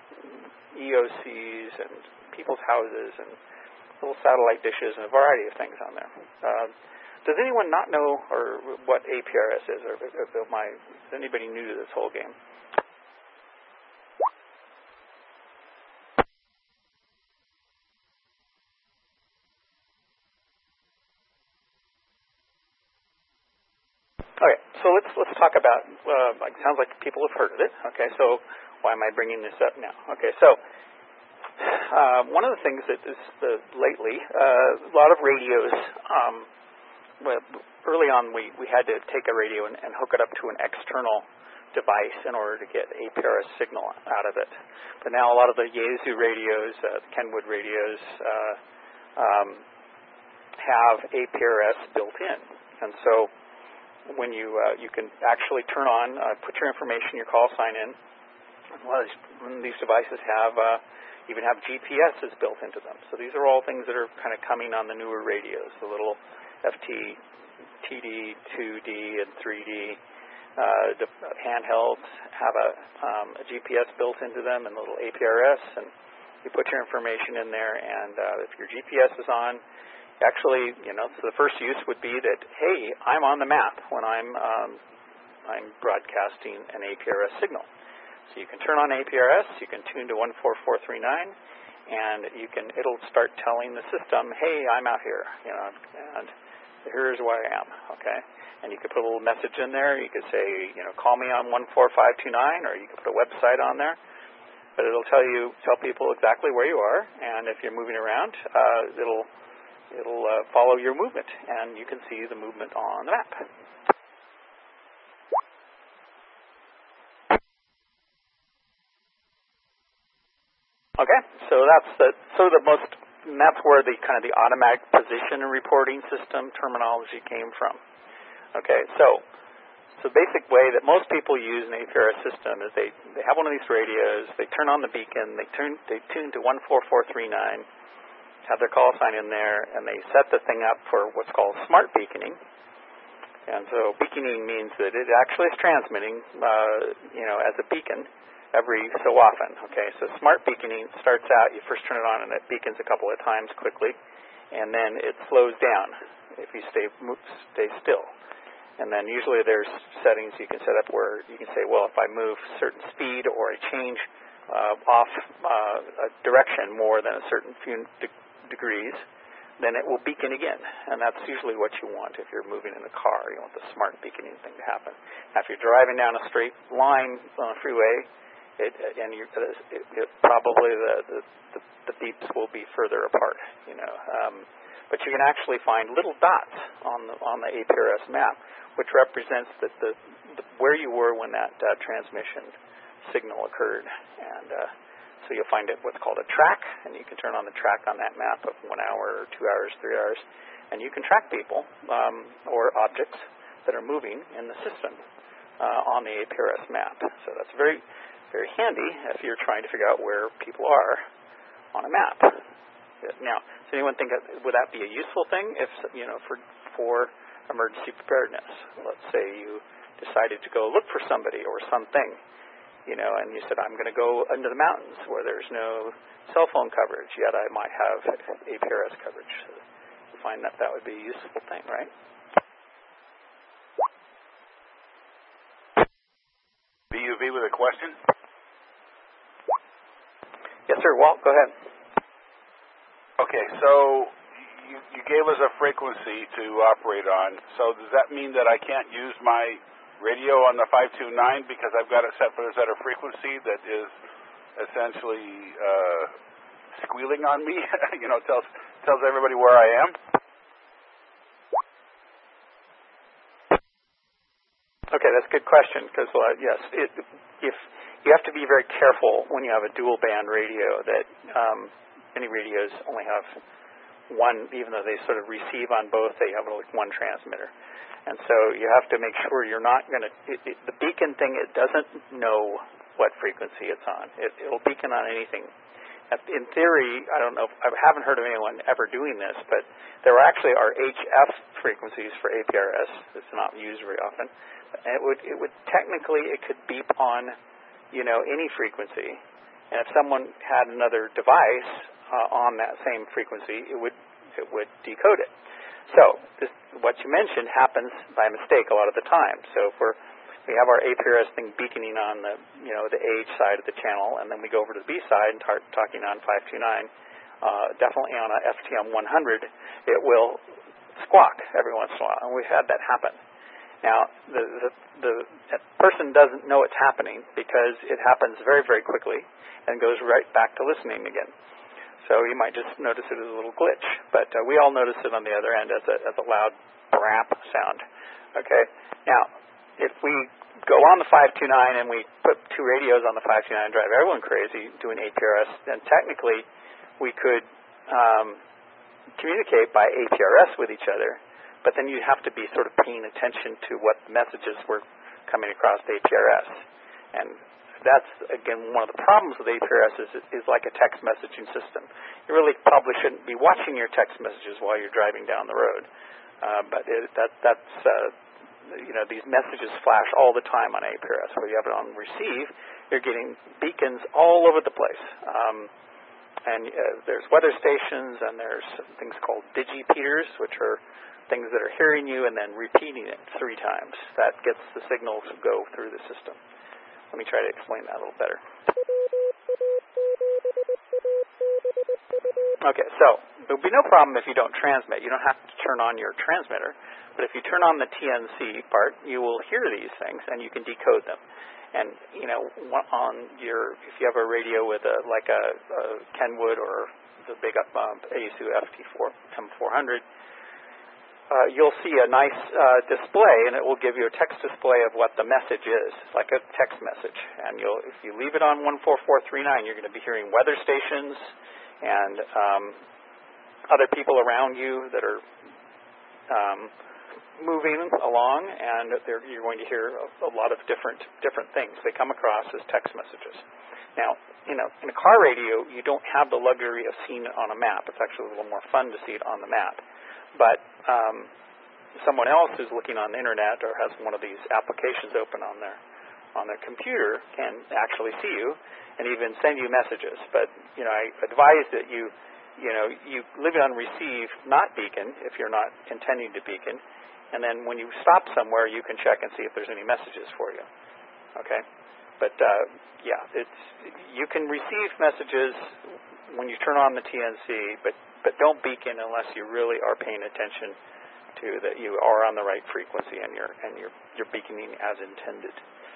S1: E O Cs and people's houses and little satellite dishes and a variety of things on there. Uh, does anyone not know or what A P R S is, or if, if my is anybody new to this whole game? Okay, so let's let's talk about. Uh, it sounds like people have heard of it. Okay, so why am I bringing this up now? Okay, so uh, one of the things that is the, lately, uh, a lot of radios. Um, well, early on, we, we had to take a radio and, and hook it up to an external device in order to get A P R S signal out of it. But now a lot of the Yaesu radios, uh, the Kenwood radios, uh, um, have A P R S built in, and so when you uh, you can actually turn on, uh, put your information, your call sign in. Well, these devices have uh, even have G P S's built into them. So these are all things that are kind of coming on the newer radios, the little F T, T D, two D, and three D uh, the handhelds have a, um, a G P S built into them and a little A P R S, and you put your information in there, and uh, if your G P S is on, actually, you know, so the first use would be that, hey, I'm on the map when I'm um, I'm broadcasting an A P R S signal. So you can turn on A P R S, you can tune to one four four three nine, and you can it'll start telling the system, hey, I'm out here, you know, and here's where I am, okay? And you could put a little message in there. You could say, you know, call me on one four five two nine, or you could put a website on there. But it'll tell you, tell people exactly where you are, and if you're moving around, uh, it'll It'll uh, follow your movement, and you can see the movement on the map. Okay, so that's the sort of the most. And that's where the kind of the automatic position and reporting system terminology came from. Okay, so so the basic way that most people use an A P R S system is they they have one of these radios, they turn on the beacon, they turn they tune to one four four three nine. Have their call sign in there, and they set the thing up for what's called smart beaconing. And so beaconing means that it actually is transmitting, uh, you know, as a beacon every so often. Okay, so smart beaconing starts out, you first turn it on, and it beacons a couple of times quickly, and then it slows down if you stay stay still. And then usually there's settings you can set up where you can say, well, if I move a certain speed or I change uh, off uh, a direction more than a certain few de- degrees, then it will beacon again. And that's usually what you want if you're moving in a car. You want the smart beaconing thing to happen. Now, if you're driving down a straight line on a freeway, it, and you're, it, it probably the, the, the, the beeps will be further apart, you know. Um, but you can actually find little dots on the on the A P R S map, which represents the, the, the where you were when that uh, transmission signal occurred. And uh, so you'll find it what's called a track, and you can turn on the track on that map of one hour, or two hours, three hours, and you can track people um, or objects that are moving in the system uh, on the A P R S map. So that's very, very handy if you're trying to figure out where people are on a map. Now, does anyone think that, would that be a useful thing if, you know, for for emergency preparedness? Let's say you decided to go look for somebody or something, you know, and you said, I'm going to go into the mountains where there's no cell phone coverage, yet I might have A P R S coverage. So you find that that would be a useful thing, right?
S3: B U V with a question?
S1: Yes, sir. Walt, go ahead.
S3: Okay, so you, you gave us a frequency to operate on. So does that mean that I can't use my radio on the five two nine because I've got it set for at a frequency that is essentially uh, squealing on me? you know, tells tells everybody where I am?
S1: Okay, that's a good question because, uh, yes, it, if you have to be very careful when you have a dual band radio that um, many radios only have one, even though they sort of receive on both, they have like one transmitter. And so you have to make sure you're not going to, the beacon thing, it doesn't know what frequency it's on. It, it'll beacon on anything. In theory, I don't know, I haven't heard of anyone ever doing this, but there actually are H F frequencies for A P R S. It's not used very often. And it would, it would technically, it could beep on, you know, any frequency. And if someone had another device uh, on that same frequency, it would it would decode it. So this, what you mentioned happens by mistake a lot of the time. So if we're we have our A P R S thing beaconing on the you know the A H side of the channel, and then we go over to the B side and start talking on five two nine. Uh, definitely on a F T M one hundred, it will squawk every once in a while, and we've had that happen. Now, the, the, the person doesn't know it's happening because it happens very, very quickly and goes right back to listening again. So you might just notice it as a little glitch. But uh, we all notice it on the other end as a, as a loud brap sound. Okay? Now, if we go on the five two nine and we put two radios on the five two nine and drive everyone crazy doing A P R S, then technically we could um, communicate by A P R S with each other. But then you have to be sort of paying attention to what messages were coming across the A P R S. And that's, again, one of the problems with A P R S is is like a text messaging system. You really probably shouldn't be watching your text messages while you're driving down the road. Uh, but it, that that's, uh, you know, these messages flash all the time on A P R S. Where you have it on receive, you're getting beacons all over the place. Um, and uh, there's weather stations, and there's things called digipeaters, which are things that are hearing you and then repeating it three times. That gets the signal to go through the system. Let me try to explain that a little better. Okay, so there'll be no problem if you don't transmit. You don't have to turn on your transmitter. But if you turn on the T N C part, you will hear these things and you can decode them. And, you know, on your, if you have a radio with a, like a, a Kenwood or the big up um, Yaesu F T four M four hundred, Uh, you'll see a nice uh, display, and it will give you a text display of what the message is. It's like a text message. And you'll, if you leave it on one four four three nine, you're going to be hearing weather stations and um, other people around you that are um, moving along, and you're going to hear a, a lot of different different things. They come across as text messages. Now, you know, in a car radio, you don't have the luxury of seeing it on a map. It's actually a little more fun to see it on the map. But um, someone else who's looking on the internet or has one of these applications open on their on their computer can actually see you and even send you messages. But you know, I advise that you you know, you leave it on receive, not beacon, if you're not intending to beacon. And then when you stop somewhere, you can check and see if there's any messages for you. Okay? But, uh, yeah, it's you can receive messages when you turn on the T N C, but, but don't beacon unless you really are paying attention to that you are on the right frequency and you're, and you're, you're beaconing as intended.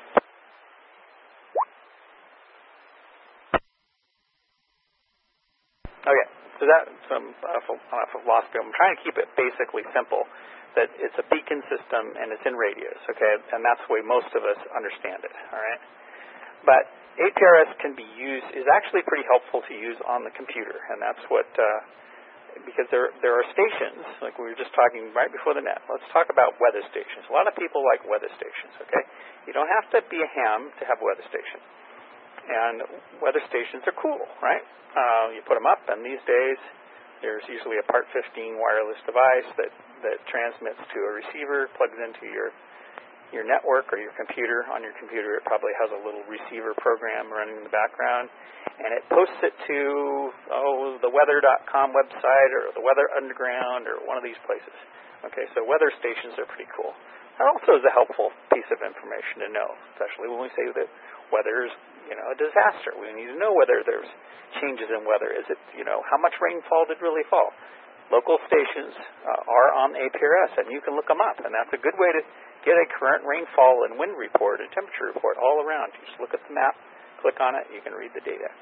S1: Okay, so that some uh, philosophy. I'm trying to keep it basically simple, that it's a beacon system and it's in radios, okay, and that's the way most of us understand it, all right? But A P R S can be used, is actually pretty helpful to use on the computer, and that's what, uh, because there, there are stations, like we were just talking right before the net. Let's talk about weather stations. A lot of people like weather stations, okay? You don't have to be a ham to have a weather station. And weather stations are cool, right? Uh, you put them up, and these days there's usually a Part fifteen wireless device that, that transmits to a receiver, plugs into your your network or your computer. On your computer, it probably has a little receiver program running in the background, and it posts it to oh the weather dot com website or the Weather Underground or one of these places. Okay, so weather stations are pretty cool. That also is a helpful piece of information to know, especially when we say that weather is, you know, a disaster. We need to know whether there's changes in weather. Is it, you know, how much rainfall did really fall? Local stations uh, are on A P R S, and you can look them up, and that's a good way to get a current rainfall and wind report and temperature report all around. You just look at the map, click on it, you can read the data.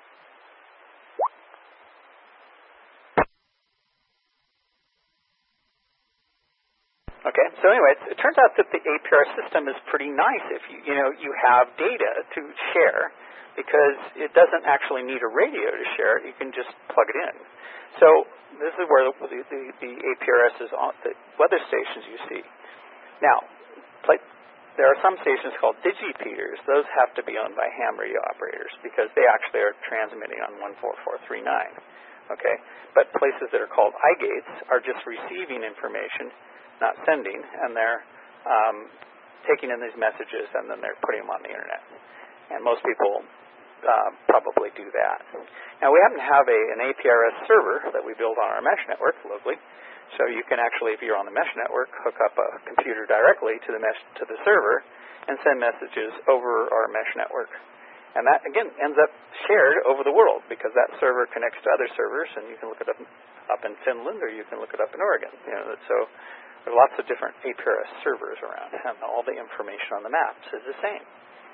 S1: Okay, so anyway, it turns out that the A P R S system is pretty nice if you, you know, you have data to share, because it doesn't actually need a radio to share it. You can just plug it in. So this is where the, the, the A P R S is on, the weather stations you see. Now, like, there are some stations called digipeaters. Those have to be owned by ham radio operators because they actually are transmitting on one four four three nine. Okay, but places that are called I gates are just receiving information, not sending, and they're um, taking in these messages and then they're putting them on the internet. And most people uh, probably do that. Now, we happen to have a, an A P R S server that we build on our mesh network locally, so you can actually, if you're on the mesh network, hook up a computer directly to the mesh to the server and send messages over our mesh network. And that, again, ends up shared over the world because that server connects to other servers, and you can look it up up in Finland or you can look it up in Oregon. You know, so there are lots of different A P R S servers around, and all the information on the maps is the same.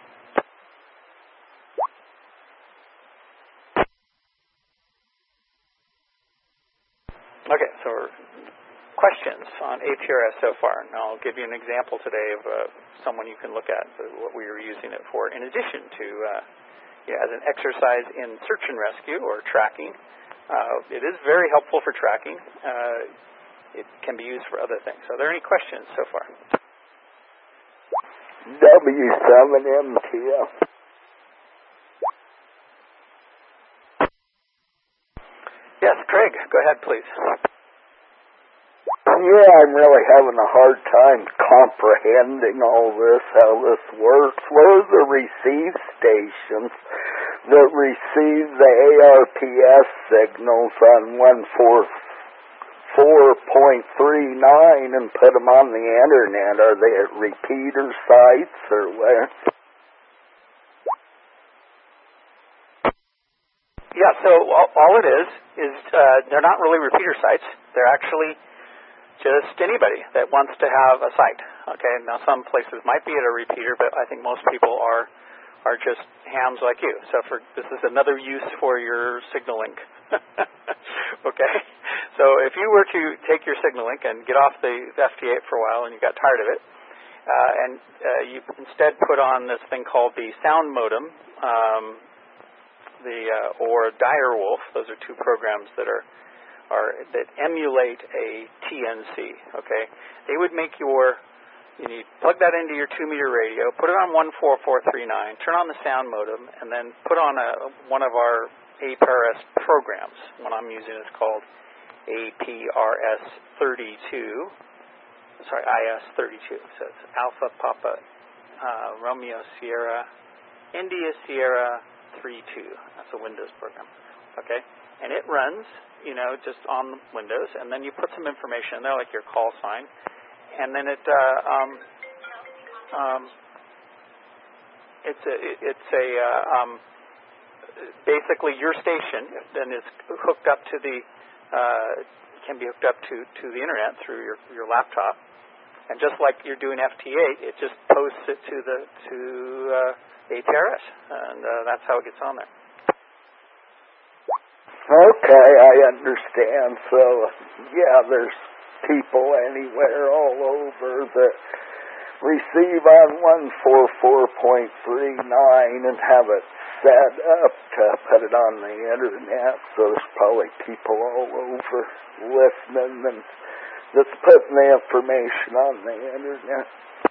S1: Okay, so questions on A P R S so far. Now I'll give you an example today of uh, someone you can look at, uh, what we were using it for, in addition to uh, yeah, as an exercise in search and rescue or tracking. Uh, it is very helpful for tracking. Uh, it can be used for other things. Are there any questions so far?
S8: W seven M T F.
S1: Yes, Craig, go ahead, please.
S8: Yeah, I'm really having a hard time comprehending all this, how this works. What are the receive stations that receive the A R P S signals on one forty-four point three nine and put them on the internet? Are they at repeater sites or where?
S1: Yeah, so all, all it is, is uh, they're not really repeater sites. They're actually just anybody that wants to have a site. Okay, now some places might be at a repeater, but I think most people are are just hams like you. So for this is another use for your signal link. Okay, so if you were to take your signal link and get off the F T eight for a while and you got tired of it, uh, and uh, you instead put on this thing called the sound modem, um, the uh, or Direwolf. Those are two programs that are are that emulate a T N C. Okay, they would make your you need plug that into your two meter radio, put it on one four four three nine, turn on the sound modem, and then put on a one of our A P R S programs. One I'm using is called A P R S thirty-two. Sorry, I S thirty-two. So it's Alpha Papa uh, Romeo Sierra India Sierra three two. That's a Windows program. Okay? And it runs, you know, just on Windows, and then you put some information in there, like your call sign, and then it, uh, um, um, it's a, it's a, uh, um, basically your station then is hooked up to the, uh, can be hooked up to, to the internet through your, your laptop. And just like you're doing F T eight, it just posts it to the to uh, A P R S, and uh, that's how it gets on there.
S8: Okay, I understand. So, yeah, there's people anywhere all over that receive on one forty-four point three nine and have it set up to put it on the internet. So there's probably people all over listening and that's putting the information on the internet.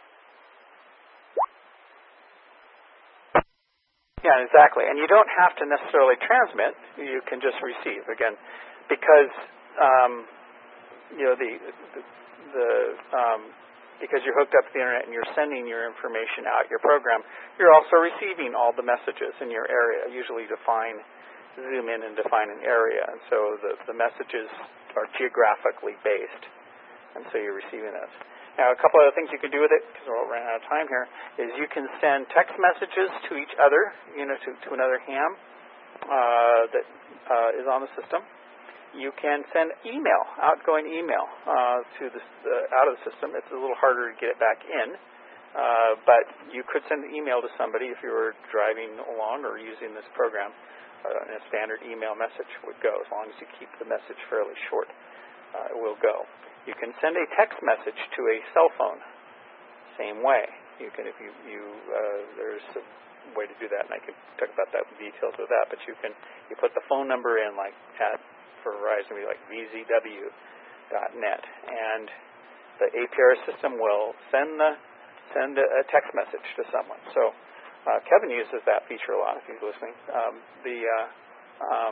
S1: Yeah, exactly. And you don't have to necessarily transmit. You can just receive, again, because um, you know the the, the um, because you're hooked up to the internet and you're sending your information out, your program, you're also receiving all the messages in your area. Usually define, zoom in and define an area, and so the the messages are geographically based. And so you're receiving those. Now, a couple other things you can do with it, because we're running out of time here, is you can send text messages to each other, you know, to, to another ham uh, that uh, is on the system. You can send email, outgoing email, uh, to the uh, out of the system. It's a little harder to get it back in, uh, but you could send an email to somebody if you were driving along or using this program. Uh, and a standard email message would go, as long as you keep the message fairly short. Uh, it will go. You can send a text message to a cell phone. Same way. You can, if you, you uh, there's a way to do that, and I could talk about that in details with that. But you can, you put the phone number in, like at for Verizon, would be like v z w dot net, and the A P R S system will send the send a, a text message to someone. So uh, Kevin uses that feature a lot. If he's listening, um, the uh, um,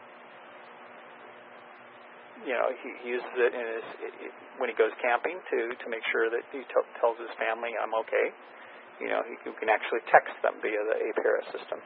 S1: you know, he, he uses it in his, it, when he goes camping to, to make sure that he t- tells his family, I'm okay. You know, he, he can actually text them via the A P R S system.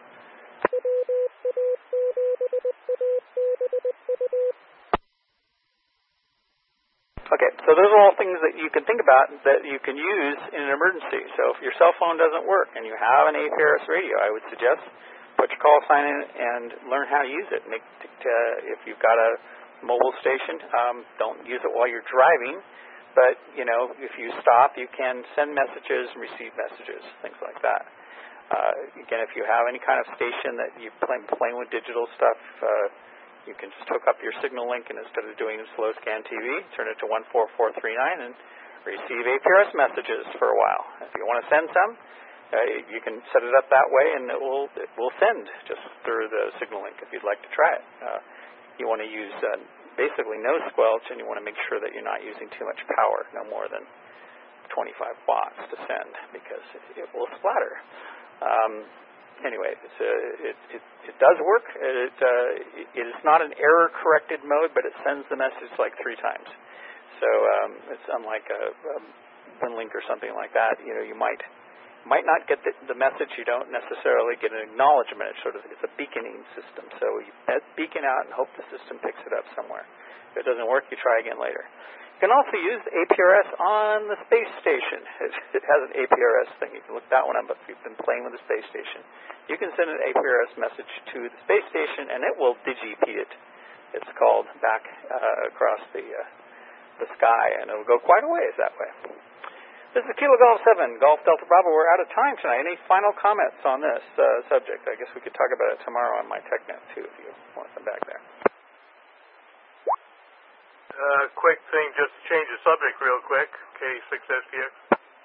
S1: Okay, so those are all things that you can think about that you can use in an emergency. So if your cell phone doesn't work and you have an A P R S radio, I would suggest put your call sign in and learn how to use it. Make, uh, if you've got a mobile station, um, don't use it while you're driving, but you know, if you stop, you can send messages and receive messages, things like that. Uh, again, if you have any kind of station that you're playing, playing with digital stuff, uh, you can just hook up your signal link, and instead of doing slow scan T V, turn it to one four four three nine and receive A P R S messages for a while. If you want to send some, uh, you can set it up that way, and it will it will send just through the signal link if you'd like to try it. Uh, You want to use uh, basically no squelch, and you want to make sure that you're not using too much power, no more than twenty-five watts to send, because it, it will splatter. Um, anyway, it's a, it, it, it does work. It, uh, it is not an error-corrected mode, but it sends the message like three times. So um, it's unlike a, a WinLink or something like that. You know, you might might not get the, the message. You don't necessarily get an acknowledgement. It's sort of it's a beaconing system. So you beacon out and hope the system picks it up somewhere. If it doesn't work, you try again later. You can also use A P R S on the space station. It, it has an A P R S thing. You can look that one up if you've been playing with the space station. You can send an A P R S message to the space station, and it will digi-P it, it's called, back uh, across the uh, the sky, and it will go quite a ways that way. This is Kilo Golf seven, Golf Delta Bravo. We're out of time tonight. Any final comments on this uh, subject? I guess we could talk about it tomorrow on my TechNet, too, if you want to come back there.
S6: Uh, quick thing, just to change the subject real quick, K six S P X.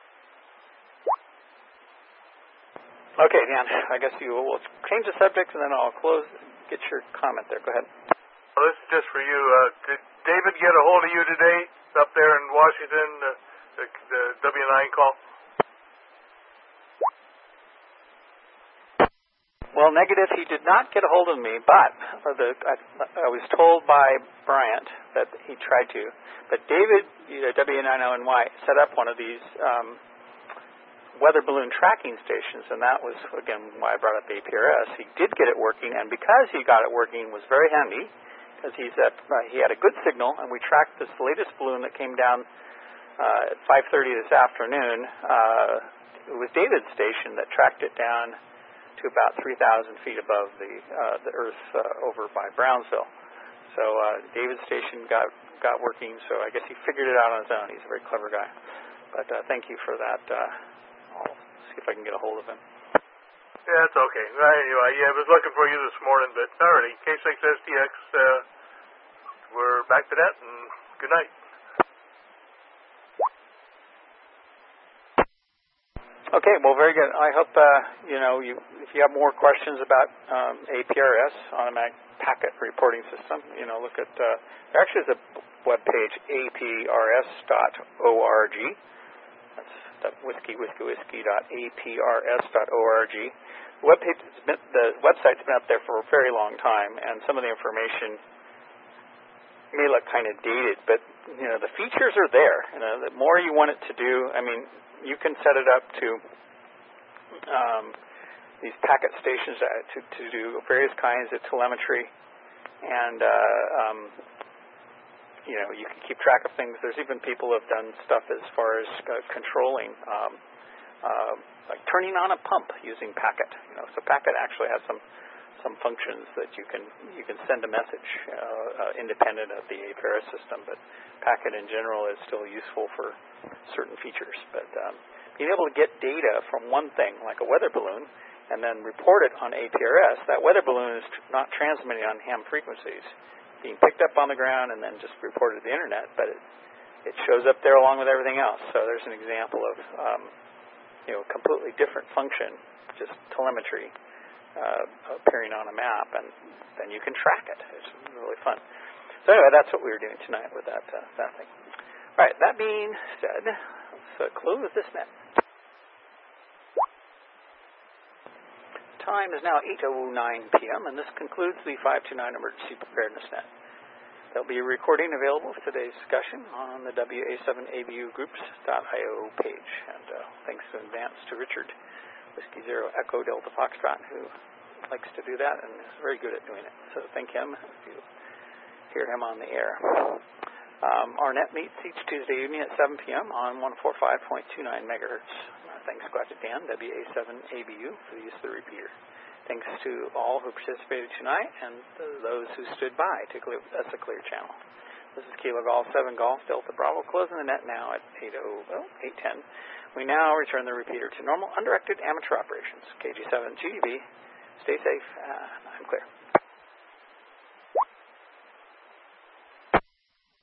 S1: Okay, Dan, I guess you will change the subject, and then I'll close, get your comment there. Go ahead.
S6: Well, this is just for you. Uh, did David get a hold of you today up there in Washington? Uh, The, the W nine call?
S1: Well, negative. He did not get a hold of me, but the, I, I was told by Bryant that he tried to. But David, you know, W nine O N Y, set up one of these um, weather balloon tracking stations, and that was, again, why I brought up A P R S. He did get it working, and because he got it working, was very handy, because he's at, uh, he had a good signal, and we tracked this latest balloon that came down uh, at five thirty this afternoon. Uh, it was David's station that tracked it down to about three thousand feet above the uh, the Earth uh, over by Brownsville. So uh, David's station got got working, so I guess he figured it out on his own. He's a very clever guy. But uh, thank you for that. Uh, I'll see if I can get a hold of him.
S6: Yeah, it's okay. Well, anyway, yeah, I was looking for you this morning, but alrighty, K six S T X, uh, we're back to that, and good night.
S1: Okay, well, very good. I hope, uh, you know, you, if you have more questions about um, A P R S, Automatic Packet Reporting System, you know, look at, uh, there actually is a web page, A P R S dot org. That's whiskey, whiskey, whiskey dot A P R S dot org. The, web page, the website's been up there for a very long time, and some of the information may look kind of dated, but, you know, the features are there. You know, the more you want it to do, I mean, you can set it up to um, these packet stations to, to do various kinds of telemetry, and uh, um, you know, you can keep track of things. There's even people who have done stuff as far as uh, controlling, um, uh, like turning on a pump using packet. You know, so packet actually has some some functions that you can you can send a message uh, uh, independent of the A P R S system, but packet in general is still useful for certain features. But um, being able to get data from one thing, like a weather balloon, and then report it on A P R S, that weather balloon is tr- not transmitting on ham frequencies, being picked up on the ground and then just reported to the internet, but it, it shows up there along with everything else. So there's an example of um, you know, completely different function, just telemetry, Uh, appearing on a map, and then you can track it. It's really fun. So anyway, that's what we were doing tonight with that uh, that thing. All right, that being said, let's uh, close this net. Time is now eight oh nine p.m., and this concludes the five two nine Emergency Preparedness Net. There'll be a recording available for today's discussion on the W A seven A B U groups dot I O page. And uh, thanks in advance to Richard, Whiskey Zero Echo Delta Foxtrot, who likes to do that and is very good at doing it. So thank him if you hear him on the air. Um, our net meets each Tuesday evening at seven p.m. on one forty-five point two nine megahertz. Uh, thanks go out to Dan, W A seven A B U, for the use of the repeater. Thanks to all who participated tonight and those who stood by to clear, that's a clear channel. This is Kilo Golf seven Golf Delta Bravo, closing the net now at eight ten. We now return the repeater to normal undirected amateur operations. K G seven G D B. Stay safe. Uh, I'm clear.